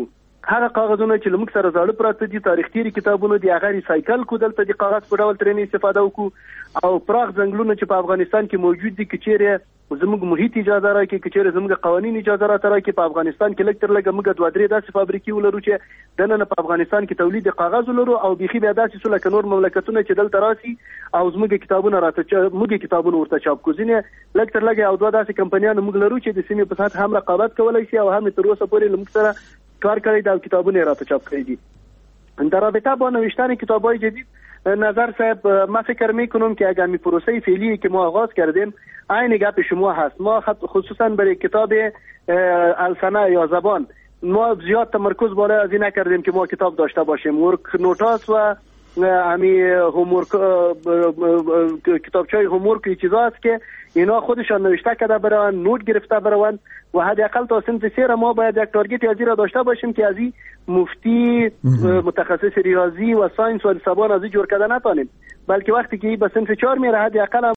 هغه کاغذونه چې لمک سره زاړه پراته دي تاریخ تیری کتابونه دي هغه ریسایکل کو دلته د کاغذ په ډول ترې استفاده وکړو او پراخ ځنګلونه چې په افغانستان کې موجود دي کچېره زموږ محیط اجازه راکړي کچېره زموږ قوانين اجازه راکړي په افغانستان کې لکتر لګه موږ 2-3 داسې فابریکې ولرو چې دنه په افغانستان کې تولید کاغذ ولرو او بيخي بیا داسې څه لکه نور مملکتونه چې دلته راسي او زموږ کتابونه راته موږ کتابونه ورته چاپ کوزینه لکتر لګه او دوه داسې کمپنیانو موږ لرو چې د سیمې په سات هم رقابت کولای شي او هم تر اوسه پورې لمک سره کار کردی در کتابونه را چاپ کردی. در رابطه با نوشتن کتاب‌های جدید نظر صاحب ما فکر میکنم که اگر می پروسه فعلی که ما آغاز کردیم عین گپ شما هست. ما خصوصا برای کتاب السنه یا زبان ما زیاد تمرکز بالای از این نکردیم که ما کتاب داشته باشیم. ورک نوتاس و همی هومورک کتابچه‌های هومورک چیزاست که اینا خودشان نوشته کرده برن نوت گرفته برن و حداقل تا صنف 3 ما باید یک تارگت ازی را داشته باشیم که ازی مفتی متخصص ریاضی و ساینس و زبان ازی جور کرده نتونیم بلکه وقتی که به صنف 4 میره حداقل